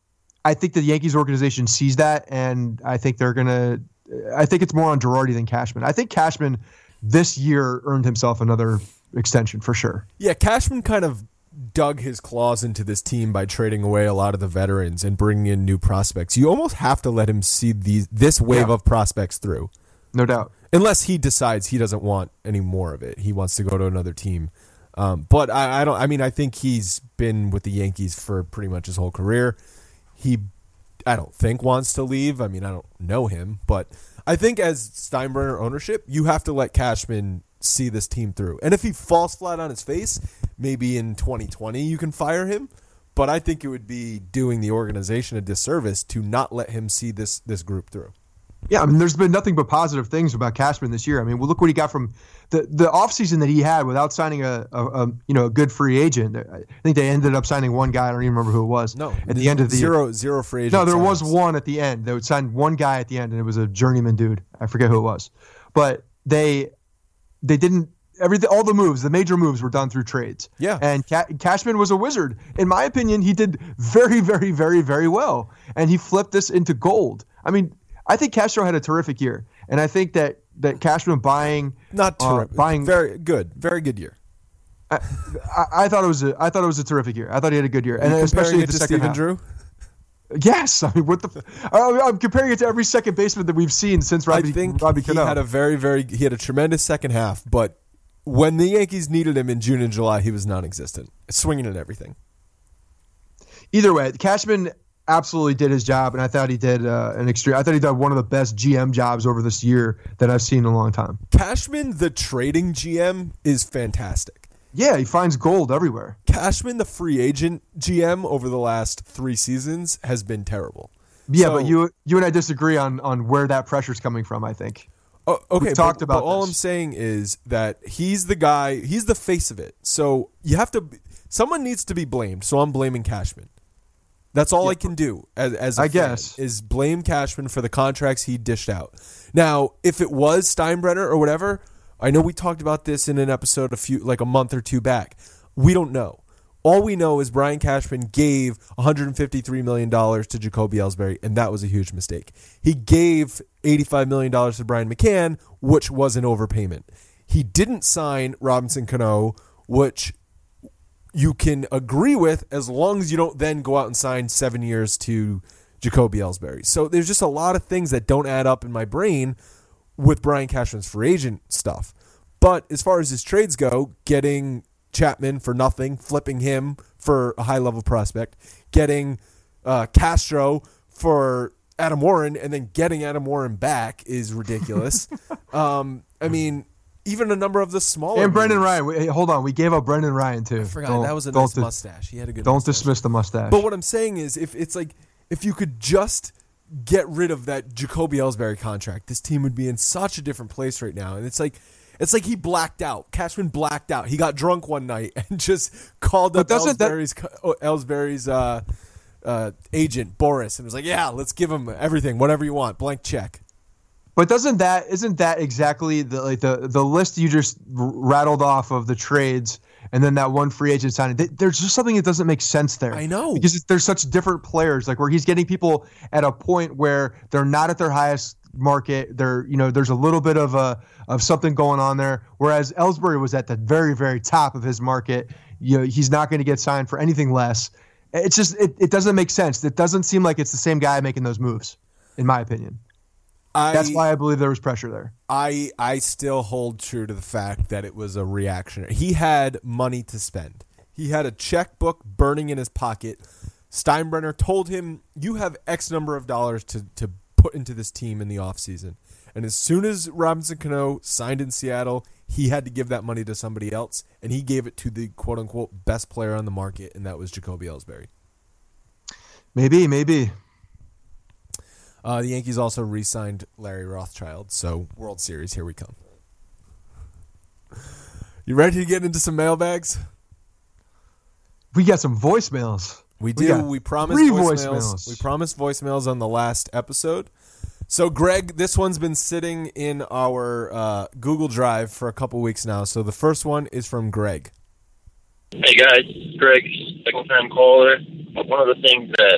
I think the Yankees organization sees that, and I think they're gonna. I think it's more on Girardi than Cashman. I think Cashman this year earned himself another extension for sure. Yeah, Cashman kind of dug his claws into this team by trading away a lot of the veterans and bringing in new prospects. You almost have to let him see these this wave yeah. of prospects through. No doubt. Unless he decides he doesn't want any more of it. He wants to go to another team. Um, but I, I don't I mean I think he's been with the Yankees for pretty much his whole career. He I don't think wants to leave. I mean, I don't know him, but I think as Steinbrenner ownership, you have to let Cashman see this team through. And if he falls flat on his face, maybe in twenty twenty you can fire him, but I think it would be doing the organization a disservice to not let him see this this group through. Yeah, I mean, there's been nothing but positive things about Cashman this year. I mean, well, look what he got from the the offseason that he had without signing a, a, a you know a good free agent. I think they ended up signing one guy. I don't even remember who it was. No, at the end of the zero year. zero free agent. No, there signs. was one at the end. They would sign one guy at the end, and it was a journeyman dude. I forget who it was, but they they didn't. Everything, all the moves, the major moves were done through trades. Yeah. And Ca- Cashman was a wizard. In my opinion, he did very, very, very, very well. And he flipped this into gold. I mean, I think Castro had a terrific year. And I think that, that Cashman buying not terrific, uh, buying very good, very good year. I, I, I thought it was a I thought it was a terrific year. I thought he had a good year. And especially it the to second Stephen half. Drew? Yes, I mean, what the? I, I'm comparing it to every second baseman that we've seen since Robbie. I think Robbie he Cano. had a very, very he had a tremendous second half, but when the Yankees needed him in June and July, he was non-existent, swinging at everything. Either way, Cashman absolutely did his job, and I thought he did uh, an extreme. I thought he did one of the best G M jobs over this year that I've seen in a long time. Cashman, the trading G M, is fantastic. Yeah, he finds gold everywhere. Cashman, the free agent G M, over the last three seasons has been terrible. Yeah, so, but you you and I disagree on on where that pressure's coming from, I think. Oh, okay, We've talked but, about but all this. I'm saying is that he's the guy, he's the face of it. So you have to, someone needs to be blamed. So I'm blaming Cashman. That's all Yeah. I can do as, as a I fan, guess. is blame Cashman for the contracts he dished out. Now, if it was Steinbrenner or whatever, I know we talked about this in an episode a few, like a month or two back. We don't know. All we know is Brian Cashman gave one hundred fifty-three million dollars to Jacoby Ellsbury, and that was a huge mistake. He gave eighty-five million dollars to Brian McCann, which was an overpayment. He didn't sign Robinson Cano, which you can agree with as long as you don't then go out and sign seven years to Jacoby Ellsbury. So there's just a lot of things that don't add up in my brain with Brian Cashman's free agent stuff. But as far as his trades go, getting Chapman for nothing, flipping him for a high-level prospect, getting uh, Castro for Adam Warren, and then getting Adam Warren back is ridiculous. um, I mean, even a number of the smaller and Brendan moves. Ryan. Hey, hold on, we gave up Brendan Ryan too. I forgot Don't- that was a don't nice dis- mustache. He had a good. Don't mustache. dismiss the mustache. But what I'm saying is, if it's like if you could just get rid of that Jacoby Ellsbury contract, this team would be in such a different place right now. And it's like it's like he blacked out. Cashman blacked out. He got drunk one night and just called up But doesn't that- Ellsbury's co- Ellsbury's uh, uh, agent Boris and was like, "Yeah, let's give him everything, whatever you want, blank check." But doesn't that isn't that exactly the like the the list you just r- rattled off of the trades, and then that one free agent signing? Th- There's just something that doesn't make sense there. I know. because it's, there's such different players, like where he's getting people at a point where they're not at their highest market. They're you know there's a little bit of a of something going on there. Whereas Ellsbury was at the very very top of his market. You know he's not going to get signed for anything less. It's just it, it doesn't make sense. It doesn't seem like it's the same guy making those moves, in my opinion. I, That's why I believe there was pressure there. I I still hold true to the fact that it was a reactionary. He had money to spend. He had a checkbook burning in his pocket. Steinbrenner told him, "You have X number of dollars to, to put into this team in the offseason." And as soon as Robinson Cano signed in Seattle, he had to give that money to somebody else, and he gave it to the quote-unquote best player on the market, and that was Jacoby Ellsbury. Maybe, maybe. Uh, the Yankees also re-signed Larry Rothschild, so World Series, here we come. You ready to get into some mailbags? We got some voicemails. We We do. got We, promised three voicemails. voicemails. We promised voicemails on the last episode. So, Greg, this one's been sitting in our uh, Google Drive for a couple weeks now. So the first one is from Greg. Hey guys, Greg, second time caller. One of the things that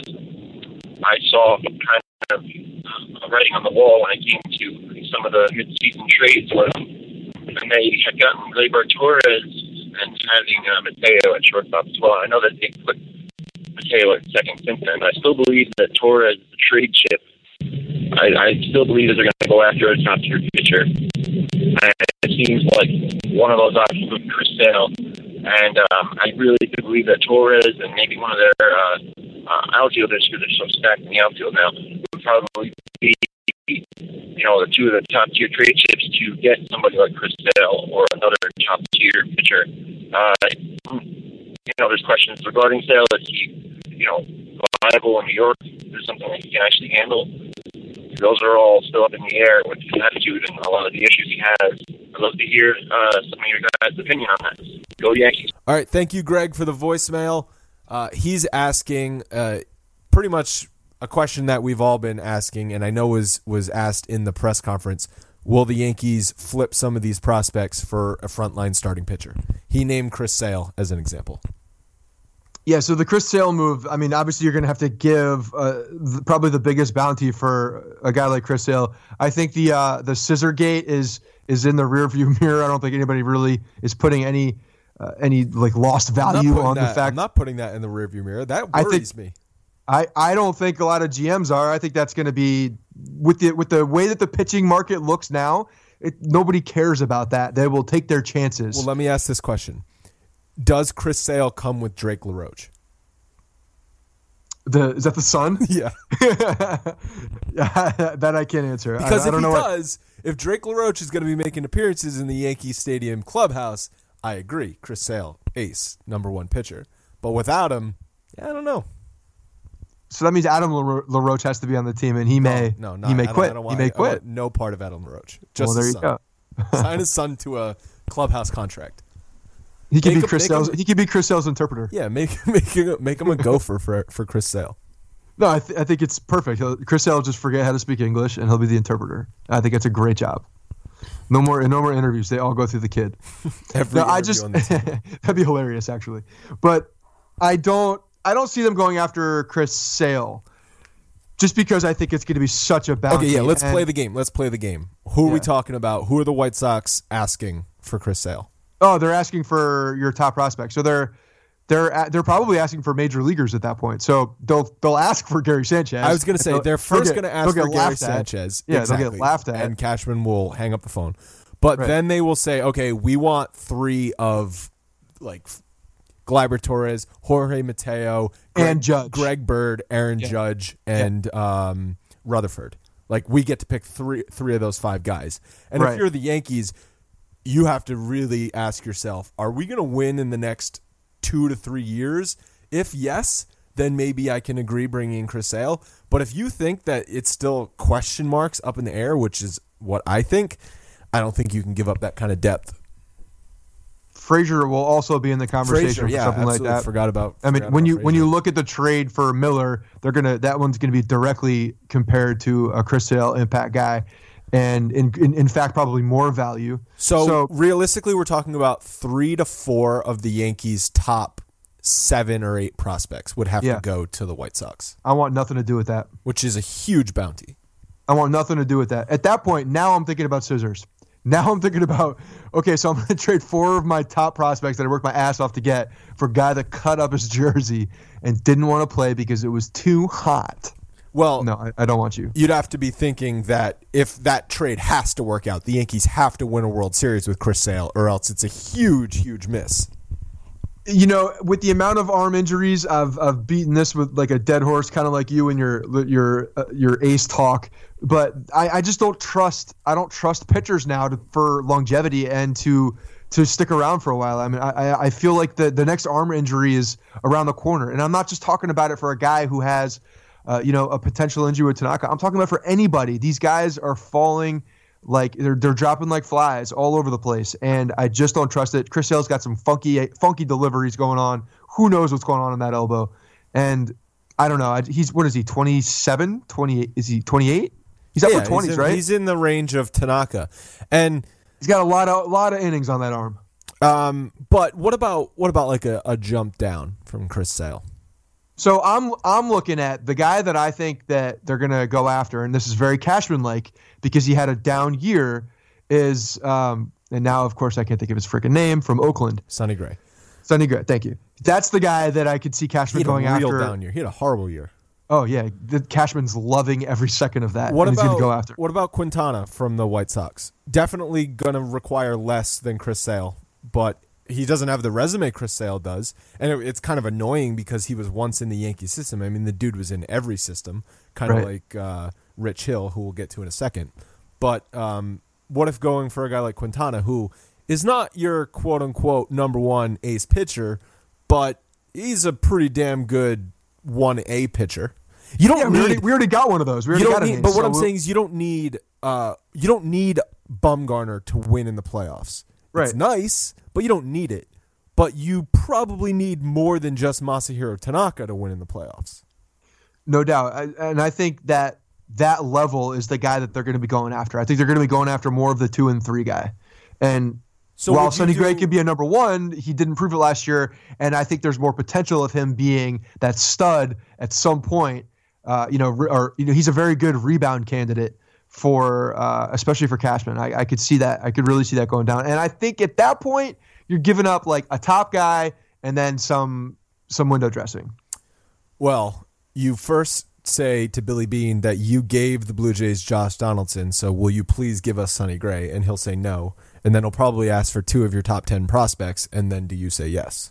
I saw kind of uh, writing on the wall when it came to some of the mid-season trades was when they had gotten Gleyber Torres and having uh, Mateo at shortstop as well. I know that they put Mateo at second since then, but I still believe that Torres is a trade chip. I, I still believe that they're going to go after a top-tier pitcher. And it seems like one of those options would be Chris Sale. And um, I really do believe that Torres and maybe one of their uh, uh, outfielders, because they're so stacked in the outfield now, would probably be, you know, the two of the top-tier trade chips to get somebody like Chris Sale or another top-tier pitcher. Uh, you know, there's questions regarding Sale. Is he, you know, viable in New York? Is this something that he can actually handle? Those are all still up in the air with his attitude and a lot of the issues he has. I'd love to hear uh, some of your guys' opinion on that. Go Yankees. All right. Thank you, Greg, for the voicemail. Uh, he's asking uh, pretty much a question that we've all been asking, and I know was, was asked in the press conference. Will the Yankees flip some of these prospects for a frontline starting pitcher? He named Chris Sale as an example. Yeah, so the Chris Sale move, I mean, obviously you're going to have to give uh, th- probably the biggest bounty for a guy like Chris Sale. I think the uh, the scissor gate is is in the rearview mirror. I don't think anybody really is putting any uh, any like lost value on that, the fact. I'm not putting that in the rearview mirror. That I worries think- me. I, I don't think a lot of G Ms are. I think that's going to be with the with the way that the pitching market looks now. It, nobody cares about that. They will take their chances. Well, let me ask this question. Does Chris Sale come with Drake LaRoche? The is that the Sun? Yeah. Yeah, that I can't answer. Because I, I if don't he know what- does, if Drake LaRoche is going to be making appearances in the Yankee Stadium clubhouse, I agree. Chris Sale, ace, number one pitcher. But without him, yeah, I don't know. So that means Adam La- LaRoche has to be on the team, and he may No, no, he may I don't- quit. I don't he want- may I quit. want no part of Adam LaRoche. Just Well, there his you son. go. Sign his son to a clubhouse contract. He could Make be him- Chris make Sale's. him- He could be Chris Sale's interpreter. Yeah, make make him, make him a gopher for for Chris Sale. No, I, th- I think it's perfect. He'll, Chris Sale will just forget how to speak English, and he'll be the interpreter. I think it's a great job. No more, no more interviews. They all go through the kid. Every No, I interview just on the team. that'd be hilarious, actually. But I don't, I don't see them going after Chris Sale, just because I think it's going to be such a bounty. Okay, yeah, let's and- play the game. Let's play the game. Who are we Yeah. talking about? Who are the White Sox asking for Chris Sale? Oh, they're asking for your top prospect. So they're they're a- they're probably asking for major leaguers at that point. So they'll they'll ask for Gary Sanchez. I was going to say They'll- they're they'll first get- going to ask they'll for get Gary laughed at. Sanchez. Yeah, exactly. they'll get laughed at. And Cashman will hang up the phone. But Right. then they will say, okay, we want three of like Gleyber Torres, Jorge Mateo, Greg, And Judge. Greg Bird, Aaron Judge, and um, Rutherford. Like we get to pick three three of those five guys. And Right. if you're the Yankees, you have to really ask yourself, are we going to win in the next two to three years? If yes, then maybe I can agree bringing in Chris Sale. But if you think that it's still question marks up in the air, which is what I think, I don't think you can give up that kind of depth. Frazier will also be in the conversation Frazier, for yeah, something like absolutely. that. Forgot about. I mean, forgot when about you Frazier. when you look at the trade for Miller, they're gonna that one's gonna be directly compared to a Chris Sale impact guy, and in in, in fact probably more value. So, so realistically, we're talking about three to four of the Yankees' top seven or eight prospects would have Yeah. to go to the White Sox, I want nothing to do with that. which is a huge bounty. I want nothing to do with that. At that point, now I'm thinking about scissors. Now I'm thinking about, okay, so I'm going to trade four of my top prospects that I worked my ass off to get for a guy that cut up his jersey and didn't want to play because it was too hot. Well, No, I, I don't want you. you'd have to be thinking that if that trade has to work out, the Yankees have to win a World Series with Chris Sale, or else it's a huge, huge miss. You know, with the amount of arm injuries, I've I've beaten this with like a dead horse, kind of like you and your your uh, your ace talk. But I, I just don't trust. I don't trust pitchers now to, for longevity and to to stick around for a while. I mean, I I feel like the the next arm injury is around the corner, and I'm not just talking about it for a guy who has, uh, you know, a potential injury with Tanaka. I'm talking about for anybody. These guys are falling. Like they're they're dropping like flies all over the place, and I just don't trust it. Chris Sale's got some funky funky deliveries going on. Who knows what's going on in that elbow? And I don't know. I, he's what is he? twenty-seven, twenty-eight? Is he twenty-eight? He's upper Yeah, twenties, he's in, right? He's in the range of Tanaka, and he's got a lot of lot of innings on that arm. um. But what about what about like a, a jump down from Chris Sale? So I'm I'm looking at the guy that I think that they're gonna go after, and this is very Cashman-like because he had a down year. Is um, and now of course I can't think of his freaking name, from Oakland. Sonny Gray. Sonny Gray, thank you. That's the guy that I could see He Cashman had a going real after. down year. He had a horrible year. Oh yeah, the Cashman's loving every second of that. What and about he's gonna go after? what about Quintana from the White Sox? Definitely gonna require less than Chris Sale, but he doesn't have the resume Chris Sale does, and it, it's kind of annoying because he was once in the Yankee system. I mean, the dude was in every system, kind of Right. like uh, Rich Hill, who we'll get to in a second. But um, what if going for a guy like Quintana, who is not your quote unquote number one ace pitcher, but he's a pretty damn good one A pitcher. You don't Yeah, we need already, we already got one of those. We you already don't got a need, name, but what so I'm we'll- saying is you don't need uh, you don't need Bumgarner to win in the playoffs. It's Right. nice, but you don't need it. But you probably need more than just Masahiro Tanaka to win in the playoffs. no doubt, I, and I think that that level is the guy that they're going to be going after. I think they're going to be going after more of the two and three guy. And So while would you Sonny Gray do- could be a number one, he didn't prove it last year, and I think there's more potential of him being that stud at some point. Uh, you know, re- or you know, he's a very good rebound candidate for, uh, especially for Cashman. I, I could see that. I could really see that going down. And I think at that point, you're giving up like a top guy and then some some window dressing. Well, you first say to Billy Beane that you gave the Blue Jays Josh Donaldson, so will you please give us Sonny Gray? And he'll say no. And then he'll probably ask for two of your top ten prospects, and then do you say yes?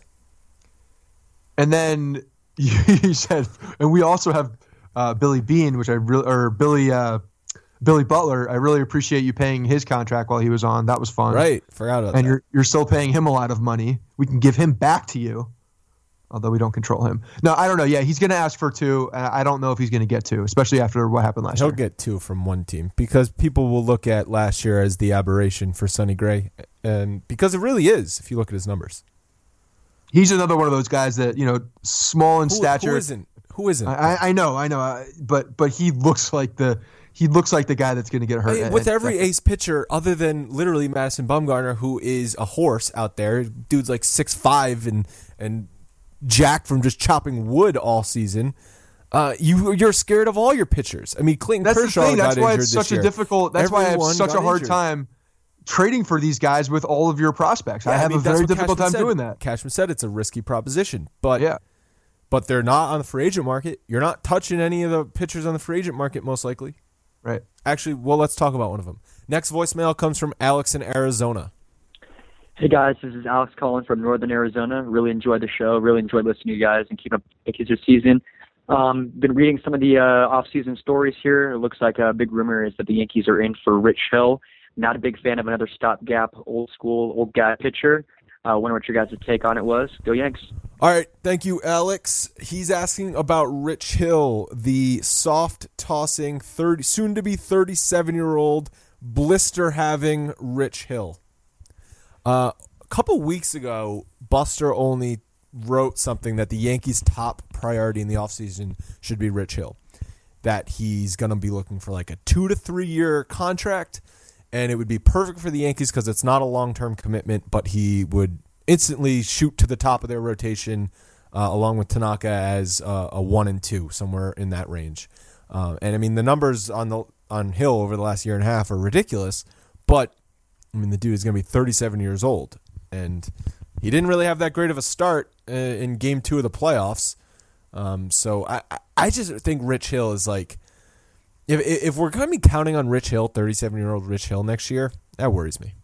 And then you said, and we also have uh, Billy Beane, which I really, or Billy uh, Billy Butler. I really appreciate you paying his contract while he was on. That was fun. Right, forgot about And that. you're you're still paying him a lot of money. We can give him back to you, although we don't control him. No, I don't know. Yeah, he's going to ask for two. And I don't know if he's going to get two, especially after what happened last He'll year. get two from one team because people will look at last year as the aberration for Sonny Gray, and because it really is if you look at his numbers. He's another one of those guys that, you know, small in Who, stature. who isn't? Who isn't? I, I know, I know, uh, but but he looks like the he looks like the guy that's going to get hurt. I mean, at- with at every second. ace pitcher, other than literally Madison Bumgarner, who is a horse out there, dude's like six five and and jacked from just chopping wood all season. Uh, you you're scared of all your pitchers. I mean, Clayton That's Kershaw the thing. That's got why injured it's this such a year. difficult. That's why I have Everyone such a got hard injured. time trading for these guys with all of your prospects. I Yeah, have mean, a that's very what difficult Cashman time said. doing that. Cashman said it's a risky proposition, but Yeah. but they're not on the free agent market. You're not touching any of the pitchers on the free agent market, most likely. Right. Actually, well, let's talk about one of them. Next voicemail comes from Alex in Arizona. Hey guys, this is Alex calling from Northern Arizona. Really enjoyed the show. Really enjoyed listening to you guys and keep up the Yankees this season. Um, been reading some of the uh, off-season stories here. It looks like a big rumor is that the Yankees are in for Rich Hill. not a big fan of another stopgap, old school, old guy pitcher. I uh, wonder what your guys' take on it was. Go Yanks. All right, thank you, Alex. He's asking about Rich Hill, the soft-tossing, thirty, soon-to-be thirty-seven-year-old blister-having Rich Hill. Uh, a couple weeks ago, Buster Olney wrote something that the Yankees' top priority in the offseason should be Rich Hill, that he's going to be looking for like a two- to three-year contract, and it would be perfect for the Yankees because it's not a long-term commitment, but he would instantly shoot to the top of their rotation uh, along with Tanaka as uh, a one and two, somewhere in that range. Uh, and I mean, the numbers on the on Hill over the last year and a half are ridiculous, but I mean, the dude is going to be thirty-seven years old, and he didn't really have that great of a start uh, in game two of the playoffs. Um, so I, I just think Rich Hill is like, if if we're going to be counting on Rich Hill, thirty-seven-year-old Rich Hill next year, that worries me.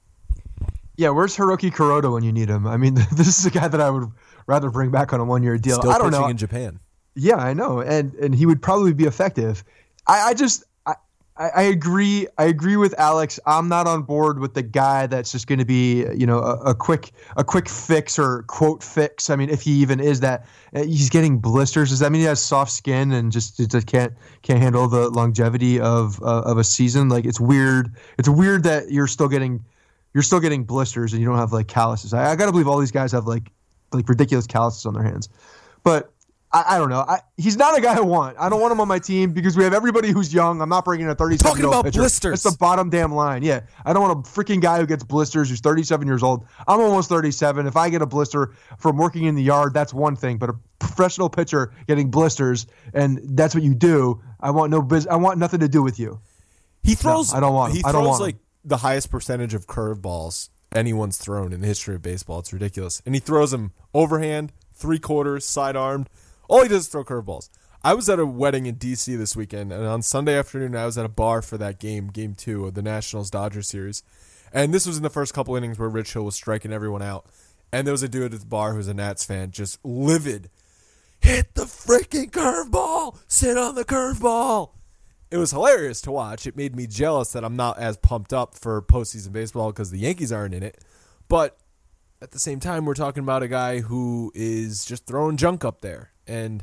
Yeah, where's Hiroki Kuroda when you need him? I mean, this is a guy that I would rather bring back on a one-year deal. Still I don't pitching know. in Japan. Yeah, I know, and and he would probably be effective. I, I just I, I agree. I agree with Alex. I'm not on board with the guy that's just going to be, you know, a, a quick a quick fix or quote fix. I mean, if he even is that. He's getting blisters. Does that mean he has soft skin and just just can't can't handle the longevity of uh, of a season? Like, it's weird. It's weird that you're still getting you're still getting blisters and you don't have like calluses. I, I got to believe all these guys have like like ridiculous calluses on their hands, but. I, I don't know. I, he's not a guy I want. I don't want him on my team because we have everybody who's young. I'm not bringing a thirty-seven-year-old Talking about pitcher. blisters. That's the bottom damn line. Yeah, I don't want a freaking guy who gets blisters who's thirty-seven years old. I'm almost thirty-seven. If I get a blister from working in the yard, that's one thing. But a professional pitcher getting blisters, and that's what you do. I want no biz- I want nothing to do with you. He throws. No, I don't want. He I don't throws want like him. the highest percentage of curveballs anyone's thrown in the history of baseball. It's ridiculous, and he throws them overhand, three quarters, sidearmed. All he does is throw curveballs. I was at a wedding in D C this weekend, and on Sunday afternoon, I was at a bar for that game, game two of the Nationals-Dodgers series. And this was in the first couple innings where Rich Hill was striking everyone out. And there was a dude at the bar who's a Nats fan, just livid. Hit the freaking curveball! Sit on the curveball! It was hilarious to watch. It made me jealous that I'm not as pumped up for postseason baseball because the Yankees aren't in it. But at the same time, we're talking about a guy who is just throwing junk up there. And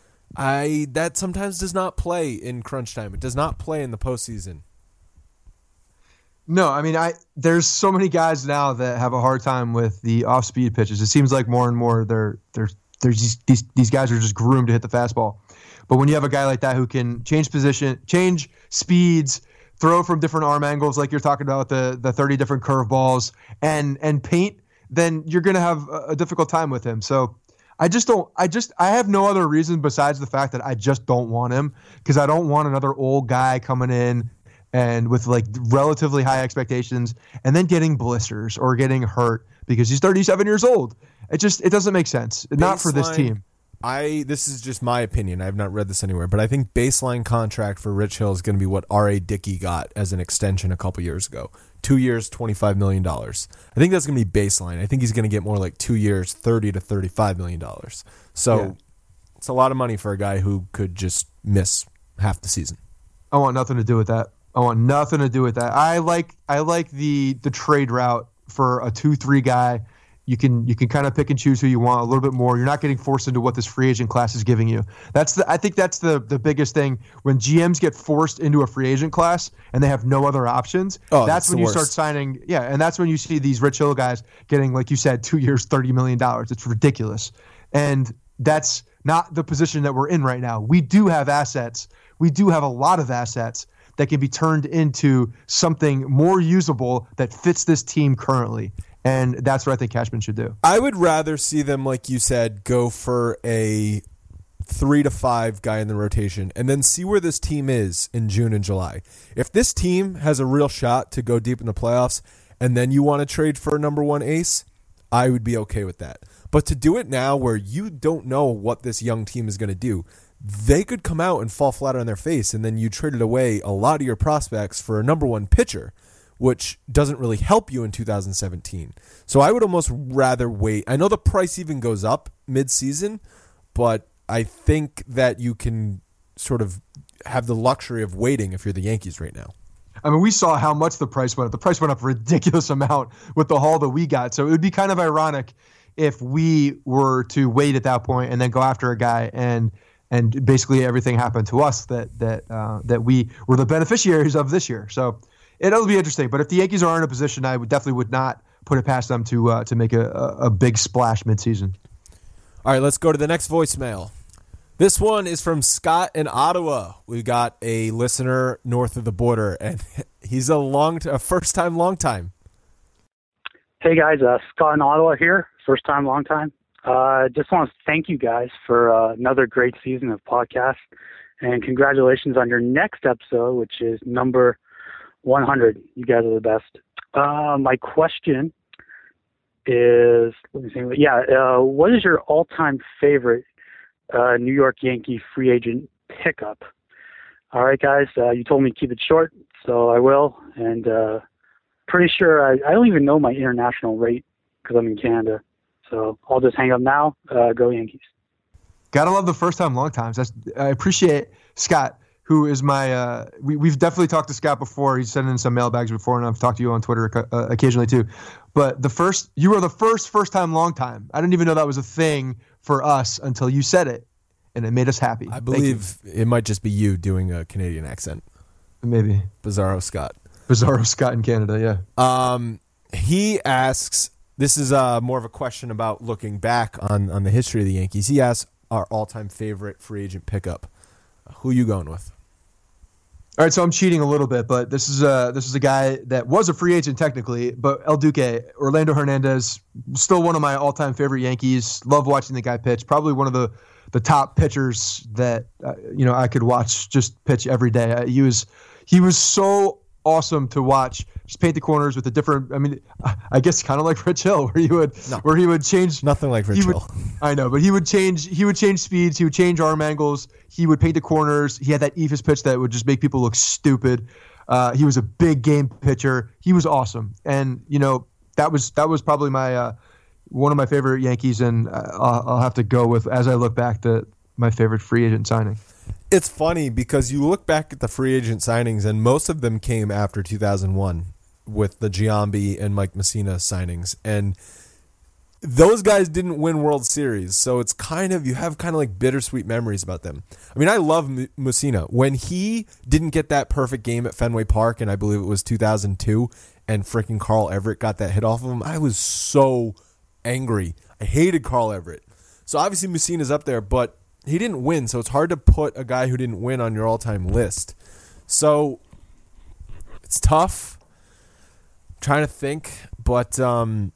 I that sometimes does not play in crunch time. It does not play in the postseason. No, I mean, I there's so many guys now that have a hard time with the off-speed pitches. It seems like more and more they're they're there's just, these these guys are just groomed to hit the fastball. But when you have a guy like that who can change position, change speeds, throw from different arm angles, like you're talking about the the thirty different curveballs, and and paint, then you're going to have a, a difficult time with him. So I just don't. I just. I have no other reason besides the fact that I just don't want him because I don't want another old guy coming in and with like relatively high expectations and then getting blisters or getting hurt because he's thirty-seven years old. It just. It doesn't make sense. Baseline, not for this team. I. This is just my opinion. I have not read this anywhere, but I think baseline contract for Rich Hill is going to be what R A. Dickey got as an extension a couple years ago. Two years, twenty-five million dollars. I think that's going to be baseline. I think he's going to get more like two years, thirty to thirty-five million dollars. So yeah. It's a lot of money for a guy who could just miss half the season. I want nothing to do with that. I want nothing to do with that. I like I like the the trade route for a two three guy. You can you can kind of pick and choose who you want a little bit more. You're not getting forced into what this free agent class is giving you. That's the I think that's the the biggest thing when G Ms get forced into a free agent class and they have no other options. Oh, that's, that's when you worst. start signing. Yeah, and that's when you see these Rich Hill guys getting, like you said, two years, thirty million dollars. It's ridiculous, and that's not the position that we're in right now. We do have assets. We do have a lot of assets that can be turned into something more usable that fits this team currently. And that's what I think Cashman should do. I would rather see them, like you said, go for a three to five guy in the rotation and then see where this team is in June and July. If this team has a real shot to go deep in the playoffs and then you want to trade for a number one ace, I would be okay with that. But to do it now where you don't know what this young team is going to do, they could come out and fall flat on their face and then you traded away a lot of your prospects for a number one pitcher, which doesn't really help you in two thousand seventeen. So I would almost rather wait. I know the price even goes up mid-season, but I think that you can sort of have the luxury of waiting if you're the Yankees right now. I mean, we saw how much the price went up. The price went up a ridiculous amount with the haul that we got. So it would be kind of ironic if we were to wait at that point and then go after a guy and and basically everything happened to us that that uh, that we were the beneficiaries of this year. So it'll be interesting. But if the Yankees are in a position, I would definitely would not put it past them to uh, to make a, a big splash midseason. All right, let's go to the next voicemail. This one is from Scott in Ottawa. We got a listener north of the border, and he's a long, a first time, long time. Hey guys, uh, Scott in Ottawa here. First time, long time. Uh, just want to thank you guys for uh, another great season of podcasts, and congratulations on your next episode, which is number one hundred. You guys are the best. Uh, my question is, let me see. Yeah, uh, what is your all-time favorite uh, New York Yankee free agent pickup? All right, guys. Uh, you told me to keep it short, so I will. And uh, pretty sure I, I don't even know my international rate because I'm in Canada. So I'll just hang up now. Uh, go Yankees. Gotta love the first time, long times. That's, I appreciate Scott, who is my, uh, we, we've definitely talked to Scott before. He's sent in some mailbags before, and I've talked to you on Twitter uh, occasionally too. But the first, you were the first first time, long time. I didn't even know that was a thing for us until you said it, and it made us happy. I believe it might just be you doing a Canadian accent. Maybe. Bizarro Scott. Bizarro Scott in Canada, yeah. Um, he asks, this is uh, more of a question about looking back on, on the history of the Yankees. He asks our all-time favorite free agent pickup. Who you going with? All right, so I'm cheating a little bit, but this is a this is a guy that was a free agent technically, but El Duque, Orlando Hernandez, still one of my all-time favorite Yankees. Love watching the guy pitch. Probably one of the, the top pitchers that uh, you know I could watch just pitch every day. Uh, he was he was so awesome to watch. Just paint the corners with a different. I mean, I guess kind of like Rich Hill, where he would no, where he would change nothing like Rich Hill. Would, I know, but he would change. He would change speeds. He would change arm angles. He would paint the corners. He had that eephus pitch that would just make people look stupid. Uh, he was a big game pitcher. He was awesome, and you know that was that was probably my uh, one of my favorite Yankees, and uh, I'll, I'll have to go with, as I look back, to my favorite free agent signing. It's funny because you look back at the free agent signings, and most of them came after two thousand one with the Giambi and Mike Mussina signings. And those guys didn't win World Series, so it's kind of, you have kind of like bittersweet memories about them. I mean, I love Mussina. When he didn't get that perfect game at Fenway Park, and I believe it was two thousand two, and freaking Carl Everett got that hit off of him, I was so angry. I hated Carl Everett. So obviously Mussina's up there, but he didn't win, so it's hard to put a guy who didn't win on your all-time list. So it's tough. I'm trying to think, but um,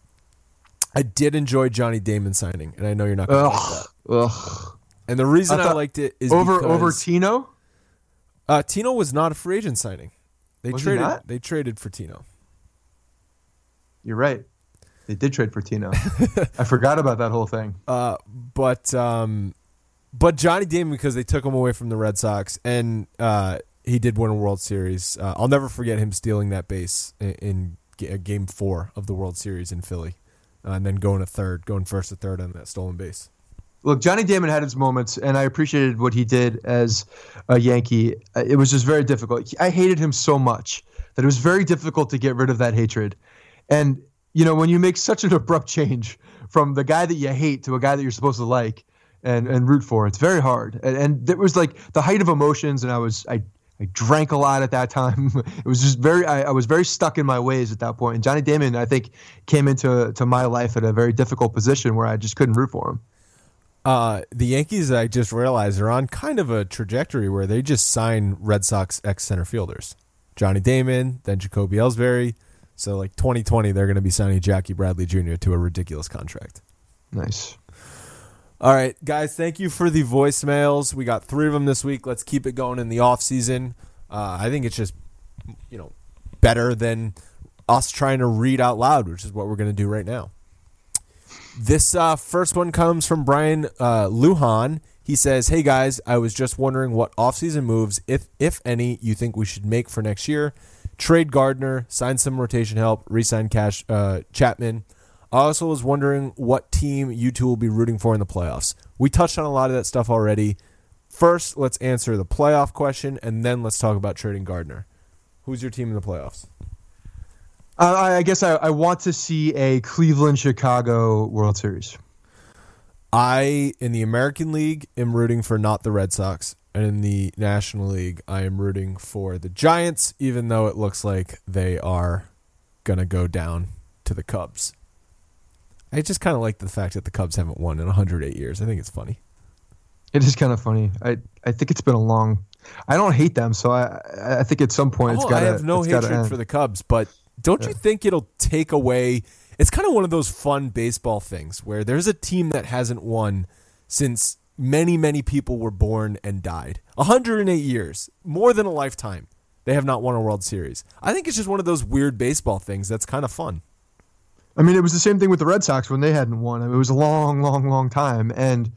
I did enjoy Johnny Damon signing, and I know you're not going to like that. Ugh. And the reason I, I liked it is over because, over Tino. Uh, Tino was not a free agent signing. They was traded. He not? They traded for Tino. You're right. They did trade for Tino. I forgot about that whole thing. Uh, but. Um, But Johnny Damon, because they took him away from the Red Sox, and uh, he did win a World Series. Uh, I'll never forget him stealing that base in, in g- Game Four of the World Series in Philly, uh, and then going to third, going first to third on that stolen base. Look, Johnny Damon had his moments, and I appreciated what he did as a Yankee. It was just very difficult. I hated him so much that it was very difficult to get rid of that hatred. And you know, when you make such an abrupt change from the guy that you hate to a guy that you're supposed to like and, and root for, it's very hard. And, and it was like the height of emotions, and I was I, I drank a lot at that time. It was just very I, I was very stuck in my ways at that point. And Johnny Damon, I think, came into to my life at a very difficult position where I just couldn't root for him. Uh, the Yankees, I just realized, are on kind of a trajectory where they just sign Red Sox ex-center fielders. Johnny Damon, then Jacoby Ellsbury. So like twenty twenty, they're going to be signing Jackie Bradley Junior to a ridiculous contract. Nice. All right, guys, thank you for the voicemails. We got three of them this week. Let's keep it going in the offseason. Uh, I think it's just, you know, better than us trying to read out loud, which is what we're going to do right now. This uh, first one comes from Brian uh, Lujan. He says, hey, guys, I was just wondering what offseason moves, if if any, you think we should make for next year. Trade Gardner, sign some rotation help, re-sign Cash uh, Chapman. I also was wondering what team you two will be rooting for in the playoffs. We touched on a lot of that stuff already. First, let's answer the playoff question, and then let's talk about trading Gardner. Who's your team in the playoffs? Uh, I I guess I, I want to see a Cleveland-Chicago World Series. I, in the American League, am rooting for not the Red Sox. And in the National League, I am rooting for the Giants, even though it looks like they are going to go down to the Cubs. I just kind of like the fact that the Cubs haven't won in one hundred eight years. I think it's funny. It is kind of funny. I, I think it's been a long... I don't hate them, so I I think at some point oh, it's got to I have no hatred for the Cubs, but don't yeah. you think it'll take away... It's kind of one of those fun baseball things where there's a team that hasn't won since many, many people were born and died. one hundred eight years, more than a lifetime. They have not won a World Series. I think it's just one of those weird baseball things that's kind of fun. I mean, it was the same thing with the Red Sox when they hadn't won. I mean, it was a long, long, long time. And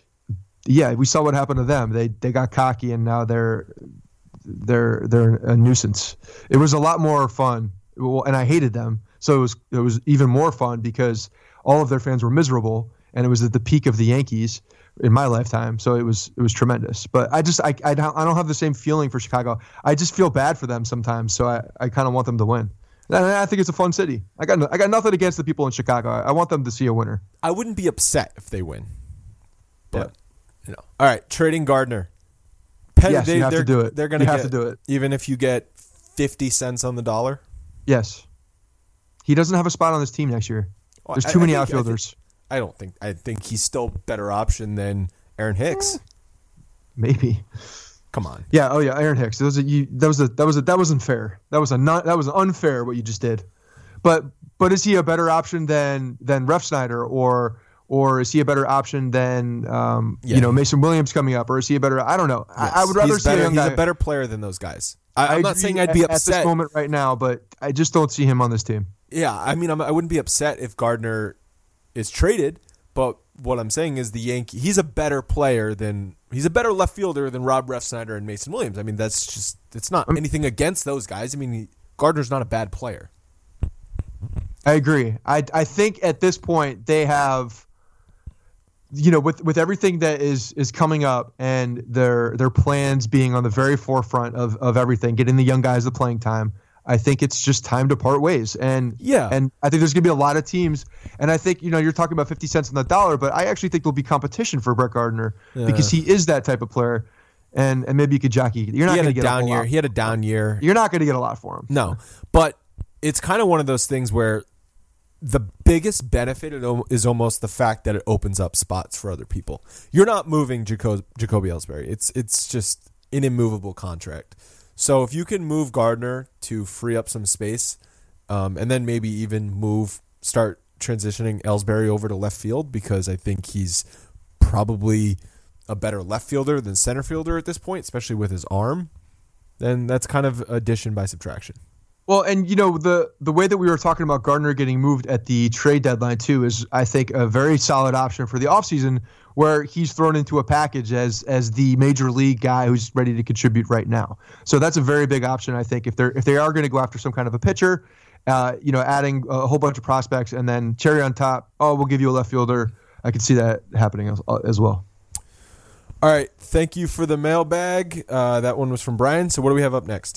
yeah, we saw what happened to them. They they got cocky and now they're they're they're a nuisance. It was a lot more fun, well, and I hated them. So it was it was even more fun because all of their fans were miserable, and it was at the peak of the Yankees in my lifetime. So it was it was tremendous. But I just I I don't, I don't have the same feeling for Chicago. I just feel bad for them sometimes. So I, I kind of want them to win. And I think it's a fun city. I got no, I got nothing against the people in Chicago. I, I want them to see a winner. I wouldn't be upset if they win. But yeah. you know, all right, trading Gardner. Penn, yes, they, you have to do it. They're going to have get, to do it, even if you get fifty cents on the dollar. Yes. He doesn't have a spot on this team next year. There's too I, many I think, outfielders. I, think, I don't think. I think he's still a better option than Aaron Hicks. Maybe. Come on. Yeah. Oh yeah. Aaron Hicks. That was a. You, that was a. That was a. That wasn't fair. That was a. Not, that was unfair what you just did. But but is he a better option than than Refsnyder or or is he a better option than um, yeah. you know Mason Williams coming up or is he a better? I don't know. Yes. I, I would rather he's see better, a young he's guy. a better player than those guys. I, I'm I not saying I'd be at, upset at this moment right now, but I just don't see him on this team. Yeah, I mean, I'm, I wouldn't be upset if Gardner is traded, but what I'm saying is the Yankee. He's a better player than he's a better left fielder than Rob Refsnyder and Mason Williams. I mean, that's just it's not anything against those guys. I mean, he, Gardner's not a bad player. I agree. I I think at this point they have, you know, with with everything that is is coming up and their their plans being on the very forefront of of everything, getting the young guys the playing time. I think it's just time to part ways. And yeah, and I think there's going to be a lot of teams. And I think, you know, you're talking about fifty cents on the dollar, but I actually think there'll be competition for Brett Gardner yeah. because he is that type of player. And and maybe you could jockey. You're not going to get down a year. lot. He had a down year. You're not going to get a lot for him. No, but it's kind of one of those things where the biggest benefit is almost the fact that it opens up spots for other people. You're not moving Jaco- Jacoby Ellsbury. It's it's just an immovable contract. So if you can move Gardner to free up some space, um, and then maybe even move, start transitioning Ellsbury over to left field because I think he's probably a better left fielder than center fielder at this point, especially with his arm, then that's kind of addition by subtraction. Well, and you know, the the way that we were talking about Gardner getting moved at the trade deadline too is, I think, a very solid option for the offseason where he's thrown into a package as as the major league guy who's ready to contribute right now. So that's a very big option, I think, if they're if they are going to go after some kind of a pitcher, uh, you know, adding a whole bunch of prospects and then cherry on top, oh, we'll give you a left fielder. I could see that happening as, as well. All right, thank you for the mailbag. Uh, that one was from Brian. So what do we have up next?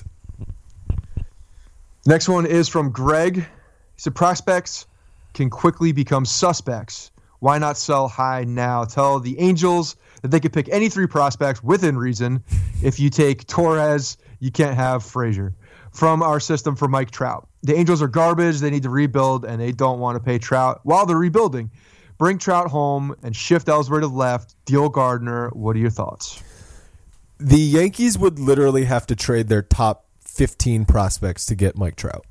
Next one is from Greg. He said, prospects can quickly become suspects. Why not sell high now? Tell the Angels that they could pick any three prospects within reason. If you take Torres, you can't have Frazier. From our system for Mike Trout. The Angels are garbage. They need to rebuild, and they don't want to pay Trout while they're rebuilding. Bring Trout home and shift Ellsbury to the left. Deal Gardner. What are your thoughts? The Yankees would literally have to trade their top fifteen prospects to get Mike Trout.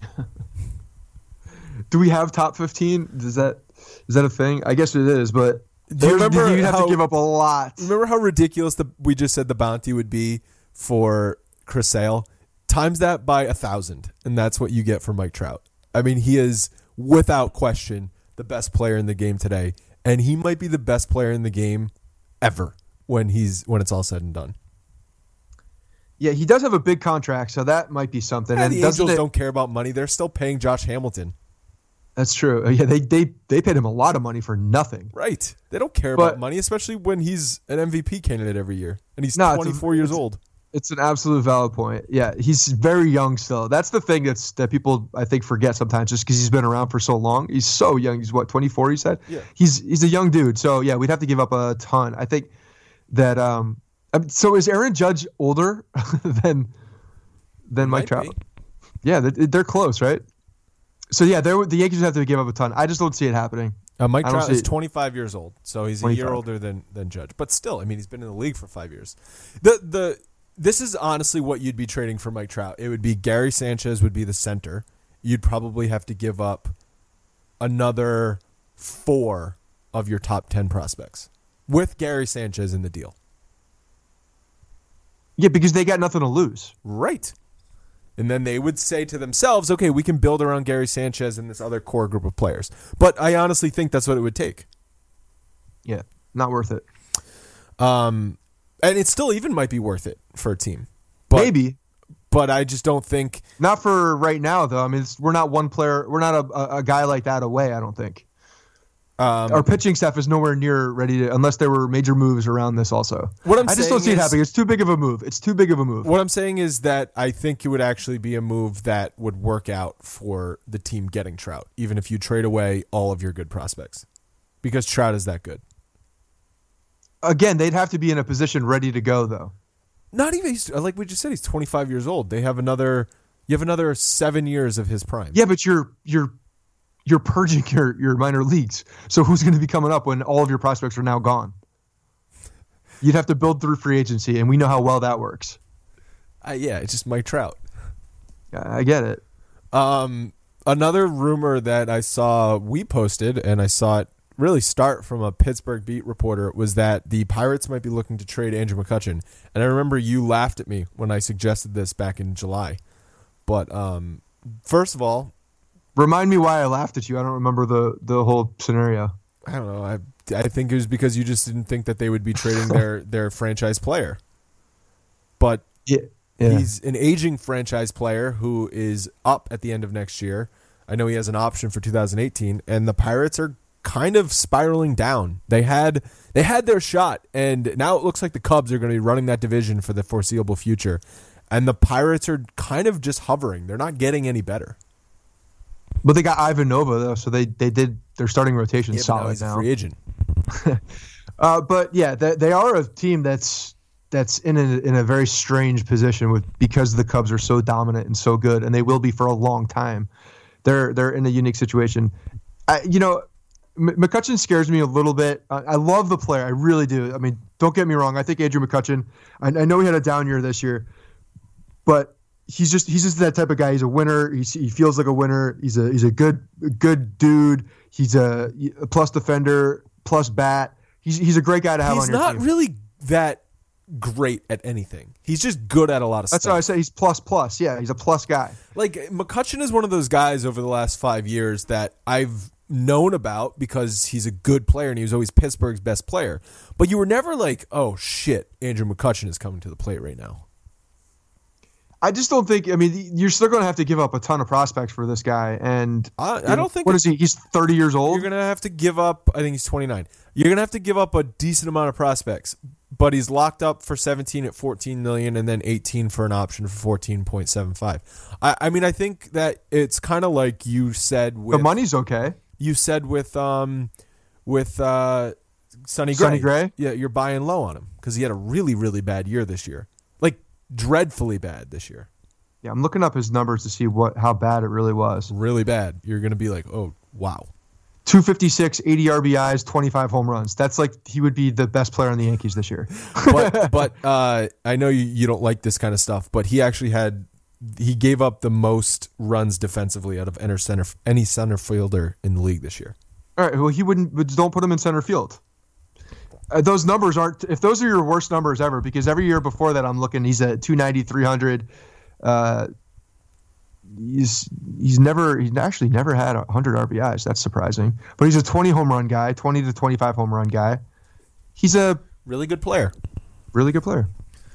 Do we have top fifteen? Is that is that a thing? I guess it is, but do you remember you'd have how, to give up a lot. Remember how ridiculous the we just said the bounty would be for Chris Sale? Times that by a thousand, and that's what you get for Mike Trout. I mean, he is without question the best player in the game today, and he might be the best player in the game ever when he's when it's all said and done. Yeah, he does have a big contract, so that might be something. Yeah, and the Angels it, don't care about money; they're still paying Josh Hamilton. That's true. Yeah, they they they paid him a lot of money for nothing. Right? They don't care but, about money, especially when he's an M V P candidate every year, and he's no, twenty-four a, years old. It's an absolute valid point. Yeah, he's very young still. That's the thing that's that people I think forget sometimes, just because he's been around for so long. He's so young. He's what, twenty-four? You said. Yeah. He's he's a young dude. So yeah, we'd have to give up a ton. I think that. Um. So is Aaron Judge older than than Mike Trout? Be. Yeah, they're, they're close, right? So yeah, the Yankees would have to give up a ton. I just don't see it happening. Uh, Mike Trout is twenty-five years old, so he's twenty-five. A year older than than Judge. But still, I mean, he's been in the league for five years. The the This is honestly what you'd be trading for Mike Trout. It would be Gary Sanchez would be the center. You'd probably have to give up another four of your top ten prospects with Gary Sanchez in the deal. Yeah, because they got nothing to lose. Right. And then they would say to themselves, okay, we can build around Gary Sanchez and this other core group of players. But I honestly think that's what it would take. Yeah, not worth it. Um, and it still even might be worth it for a team. But, Maybe. But I just don't think. Not for right now, though. I mean, it's, we're not one player. We're not a, a, a guy like that away, I don't think. Um, Our pitching staff is nowhere near ready to, unless there were major moves around this also. What I'm I just don't see is, it happening. It's too big of a move. It's too big of a move. What I'm saying is that I think it would actually be a move that would work out for the team getting Trout, even if you trade away all of your good prospects, because Trout is that good. Again, they'd have to be in a position ready to go, though. Not even, like we just said, he's twenty-five years old. They have another, you have another seven years of his prime. Yeah, but you're you're you're purging your, your minor leagues. So who's going to be coming up when all of your prospects are now gone? You'd have to build through free agency, and we know how well that works. Uh, yeah, it's just Mike Trout. I get it. Um, another rumor that I saw we posted, and I saw it really start from a Pittsburgh beat reporter, was that the Pirates might be looking to trade Andrew McCutchen. And I remember you laughed at me when I suggested this back in July. But um, first of all, remind me why I laughed at you. I don't remember the, the whole scenario. I don't know. I I think it was because you just didn't think that they would be trading their, their franchise player. But yeah, yeah. He's an aging franchise player who is up at the end of next year. I know he has an option for two thousand eighteen, and the Pirates are kind of spiraling down. They had they had their shot, and now it looks like the Cubs are going to be running that division for the foreseeable future. And the Pirates are kind of just hovering. They're not getting any better. But they got Ivan Nova, though, so they, they did their starting rotation yeah, solid now. He's now. A free agent. uh, but yeah, they, they are a team that's that's in a, in a very strange position with because the Cubs are so dominant and so good, and they will be for a long time. They're they're in a unique situation. I, you know, M- McCutchen scares me a little bit. I, I love the player, I really do. I mean, don't get me wrong. I think Andrew McCutchen. I, I know he had a down year this year, but he's just he's just that type of guy. He's a winner. He's, he feels like a winner. He's a he's a good good dude. He's a, a plus defender, plus bat. He's he's a great guy to have he's on your team. He's not really that great at anything. He's just good at a lot of That's stuff. That's why I say he's plus plus. Yeah, he's a plus guy. Like McCutchen is one of those guys over the last five years that I've known about because he's a good player and he was always Pittsburgh's best player. But you were never like, oh shit, Andrew McCutchen is coming to the plate right now. I just don't think. I mean, you're still going to have to give up a ton of prospects for this guy, and I, I know, don't think. What is he? He's thirty years old. You're going to have to give up. I think he's twenty-nine. You're going to have to give up a decent amount of prospects, but he's locked up for seventeen at fourteen million, and then eighteen for an option for fourteen point seven five. I, I mean, I think that it's kind of like you said. With, the money's okay. You said with um, with uh, Sonny Gray. Sonny Gray. Yeah, you're buying low on him because he had a really, really bad year this year. Like dreadfully bad this year. Yeah, I'm looking up his numbers to see what how bad it really was. Really bad. You're going to be like, oh, wow. two fifty-six, eighty R B Is, twenty-five home runs. That's like he would be the best player on the Yankees this year. but but uh, I know you, you don't like this kind of stuff, but he actually had he gave up the most runs defensively out of any center any center fielder in the league this year. All right. Well, he wouldn't. But don't put him in center field. Uh, those numbers aren't. If those are your worst numbers ever, because every year before that, I'm looking. He's at two ninety, three hundred. Uh, he's he's never he's actually never had one hundred R B Is. That's surprising. But he's a twenty home run guy, twenty to twenty-five home run guy. He's a really good player. Really good player.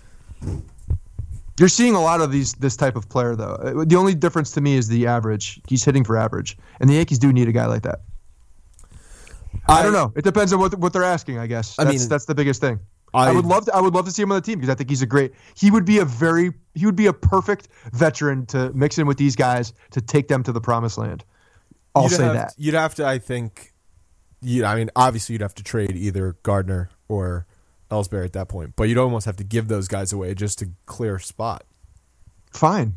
You're seeing a lot of these this type of player, though. The only difference to me is the average. He's hitting for average, and the Yankees do need a guy like that. I, I don't know. It depends on what what they're asking, I guess. That's, I mean, that's the biggest thing. I, I would love to. I would love to see him on the team because I think he's a great. He would be a very. He would be a perfect veteran to mix in with these guys to take them to the promised land. I'll you'd say have, that. You'd have to. I think. You. I mean, obviously, you'd have to trade either Gardner or Ellsbury at that point, but you'd almost have to give those guys away just to clear a spot. Fine.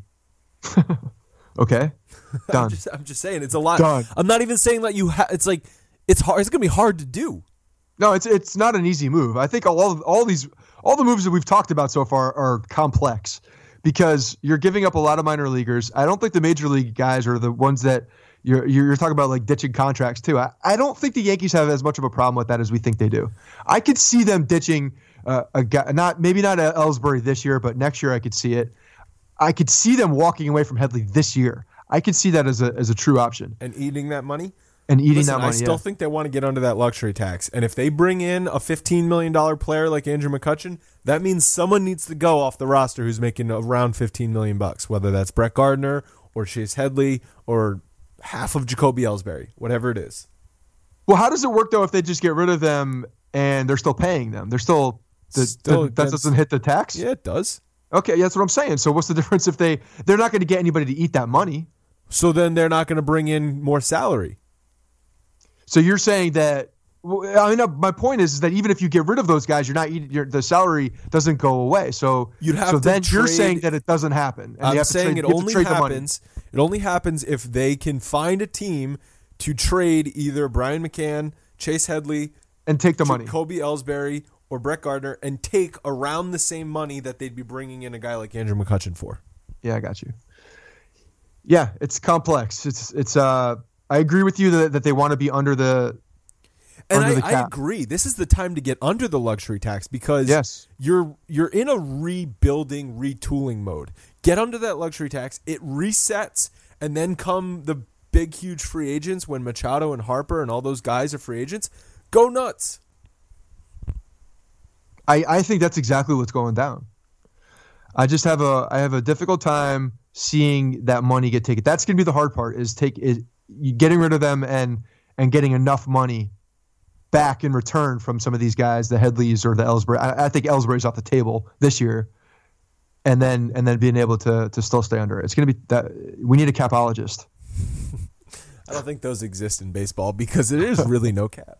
Okay. Done. I'm just, I'm just saying it's a lot. Done. I'm not even saying that you. Ha- it's like it's hard. It's gonna be hard to do. No, it's it's not an easy move. I think all of, all these all the moves that we've talked about so far are complex because you're giving up a lot of minor leaguers. I don't think the major league guys are the ones that you're you're talking about like ditching contracts too. I, I don't think the Yankees have as much of a problem with that as we think they do. I could see them ditching uh, a guy, not maybe not a Ellsbury this year, but next year I could see it. I could see them walking away from Headley this year. I could see that as a as a true option. And eating that money? And eating Listen, that money, I still yeah. think they want to get under that luxury tax. And if they bring in a fifteen million dollars player like Andrew McCutchen, that means someone needs to go off the roster who's making around fifteen million dollars bucks, whether that's Brett Gardner or Chase Headley or half of Jacoby Ellsbury, whatever it is. Well, how does it work, though, if they just get rid of them and they're still paying them? They're still, the, Still the, that against- doesn't hit the tax? Yeah, it does. Okay, that's what I'm saying. So what's the difference if they, they're not going to get anybody to eat that money? So then they're not going to bring in more salary. So you're saying that, well, I mean, my point is, is that even if you get rid of those guys, you're not eating, your, the salary doesn't go away. So You'd have so to then you're trade- saying that it doesn't happen. And you I'm have to saying trade, it you have to only trade the money. happens. It only happens if they can find a team to trade either Brian McCann, Chase Headley, and take the money. Jacoby Ellsbury, or Brett Gardner, and take around the same money that they'd be bringing in a guy like Andrew McCutchen for. Yeah, I got you. Yeah, it's complex. It's it's. Uh, I agree with you that, that they want to be under the. And under I, the I cap. agree. This is the time to get under the luxury tax because Yes. you're you're in a rebuilding, retooling mode. Get under that luxury tax. It resets, and then come the big, huge free agents when Machado and Harper and all those guys are free agents. Go nuts. I, I think that's exactly what's going down. I just have a I have a difficult time seeing that money get taken. That's going to be the hard part is take is you getting rid of them and and getting enough money back in return from some of these guys, the Headleys or the Ellsbury. I, I think Ellsbury's off the table this year, and then and then being able to to still stay under it. It's going to be that we need a capologist. I don't think those exist in baseball because there is really no cap.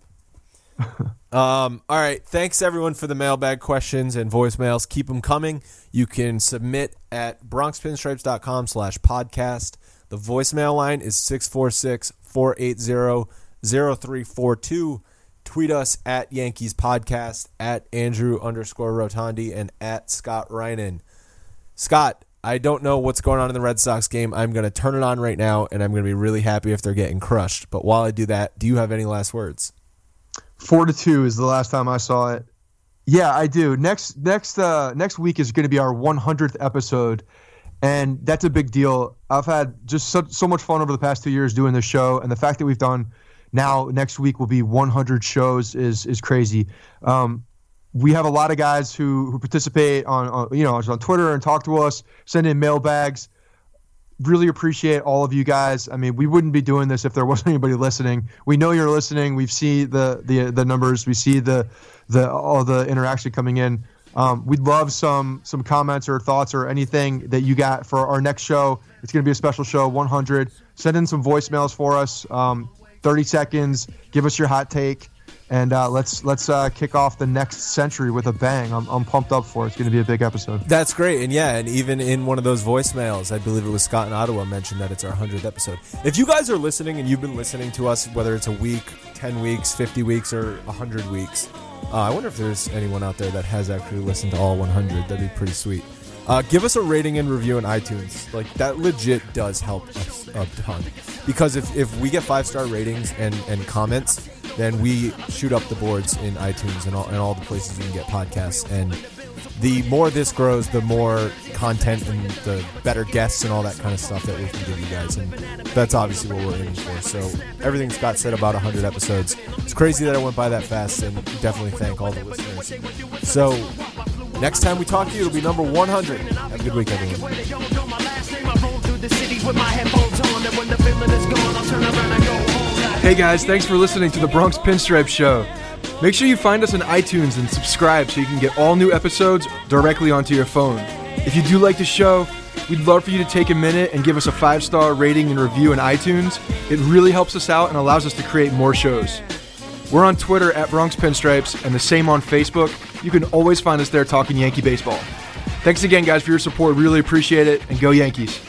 Um, all right. Thanks, everyone, for the mailbag questions and voicemails. Keep them coming. You can submit at bronxpinstripes.com slash podcast. The voicemail line is six four six, four eight zero, zero three four two. Tweet us at Yankees Podcast, at Andrew underscore Rotondi, and at Scott Reinen. Scott, I don't know what's going on in the Red Sox game. I'm going to turn it on right now, and I'm going to be really happy if they're getting crushed. But while I do that, do you have any last words? Four to two is the last time I saw it. Yeah, I do. Next next uh, next week is going to be our one hundredth episode, and that's a big deal. I've had just so, so much fun over the past two years doing this show, and the fact that we've done now next week will be one hundred shows is is crazy. Um, we have a lot of guys who who participate on, on you know on Twitter and talk to us, send in mailbags. Really appreciate all of you guys. I mean, we wouldn't be doing this if there wasn't anybody listening. We know you're listening. We see the the the numbers. We see the the all the interaction coming in. Um, we'd love some some comments or thoughts or anything that you got for our next show. It's going to be a special show, one hundred. Send in some voicemails for us. Um, thirty seconds. Give us your hot take. And uh, let's let's uh, kick off the next century with a bang. I'm I'm pumped up for it. It's going to be a big episode. That's great. And yeah, and even in one of those voicemails, I believe it was Scott in Ottawa mentioned that it's our one hundredth episode. If you guys are listening and you've been listening to us, whether it's a week, ten weeks, fifty weeks, or one hundred weeks, uh, I wonder if there's anyone out there that has actually listened to all one hundred. That'd be pretty sweet. Uh, give us a rating and review on iTunes. Like, that legit does help us a ton. Because if, if we get five-star ratings and, and comments, then we shoot up the boards in iTunes and all, and all the places you can get podcasts. And the more this grows, the more content and the better guests and all that kind of stuff that we can give you guys. And that's obviously what we're aiming for. So everything Scott said about one hundred episodes, it's crazy that it went by that fast, and definitely thank all the listeners. So next time we talk to you, it'll be number one hundred. Have a good week, everyone. Hey guys, thanks for listening to the Bronx Pinstripe Show. Make sure you find us on iTunes and subscribe so you can get all new episodes directly onto your phone. If you do like the show, we'd love for you to take a minute and give us a five-star rating and review in iTunes. It really helps us out and allows us to create more shows. We're on Twitter at Bronx Pinstripes and the same on Facebook. You can always find us there talking Yankee baseball. Thanks again, guys, for your support. Really appreciate it, and go Yankees.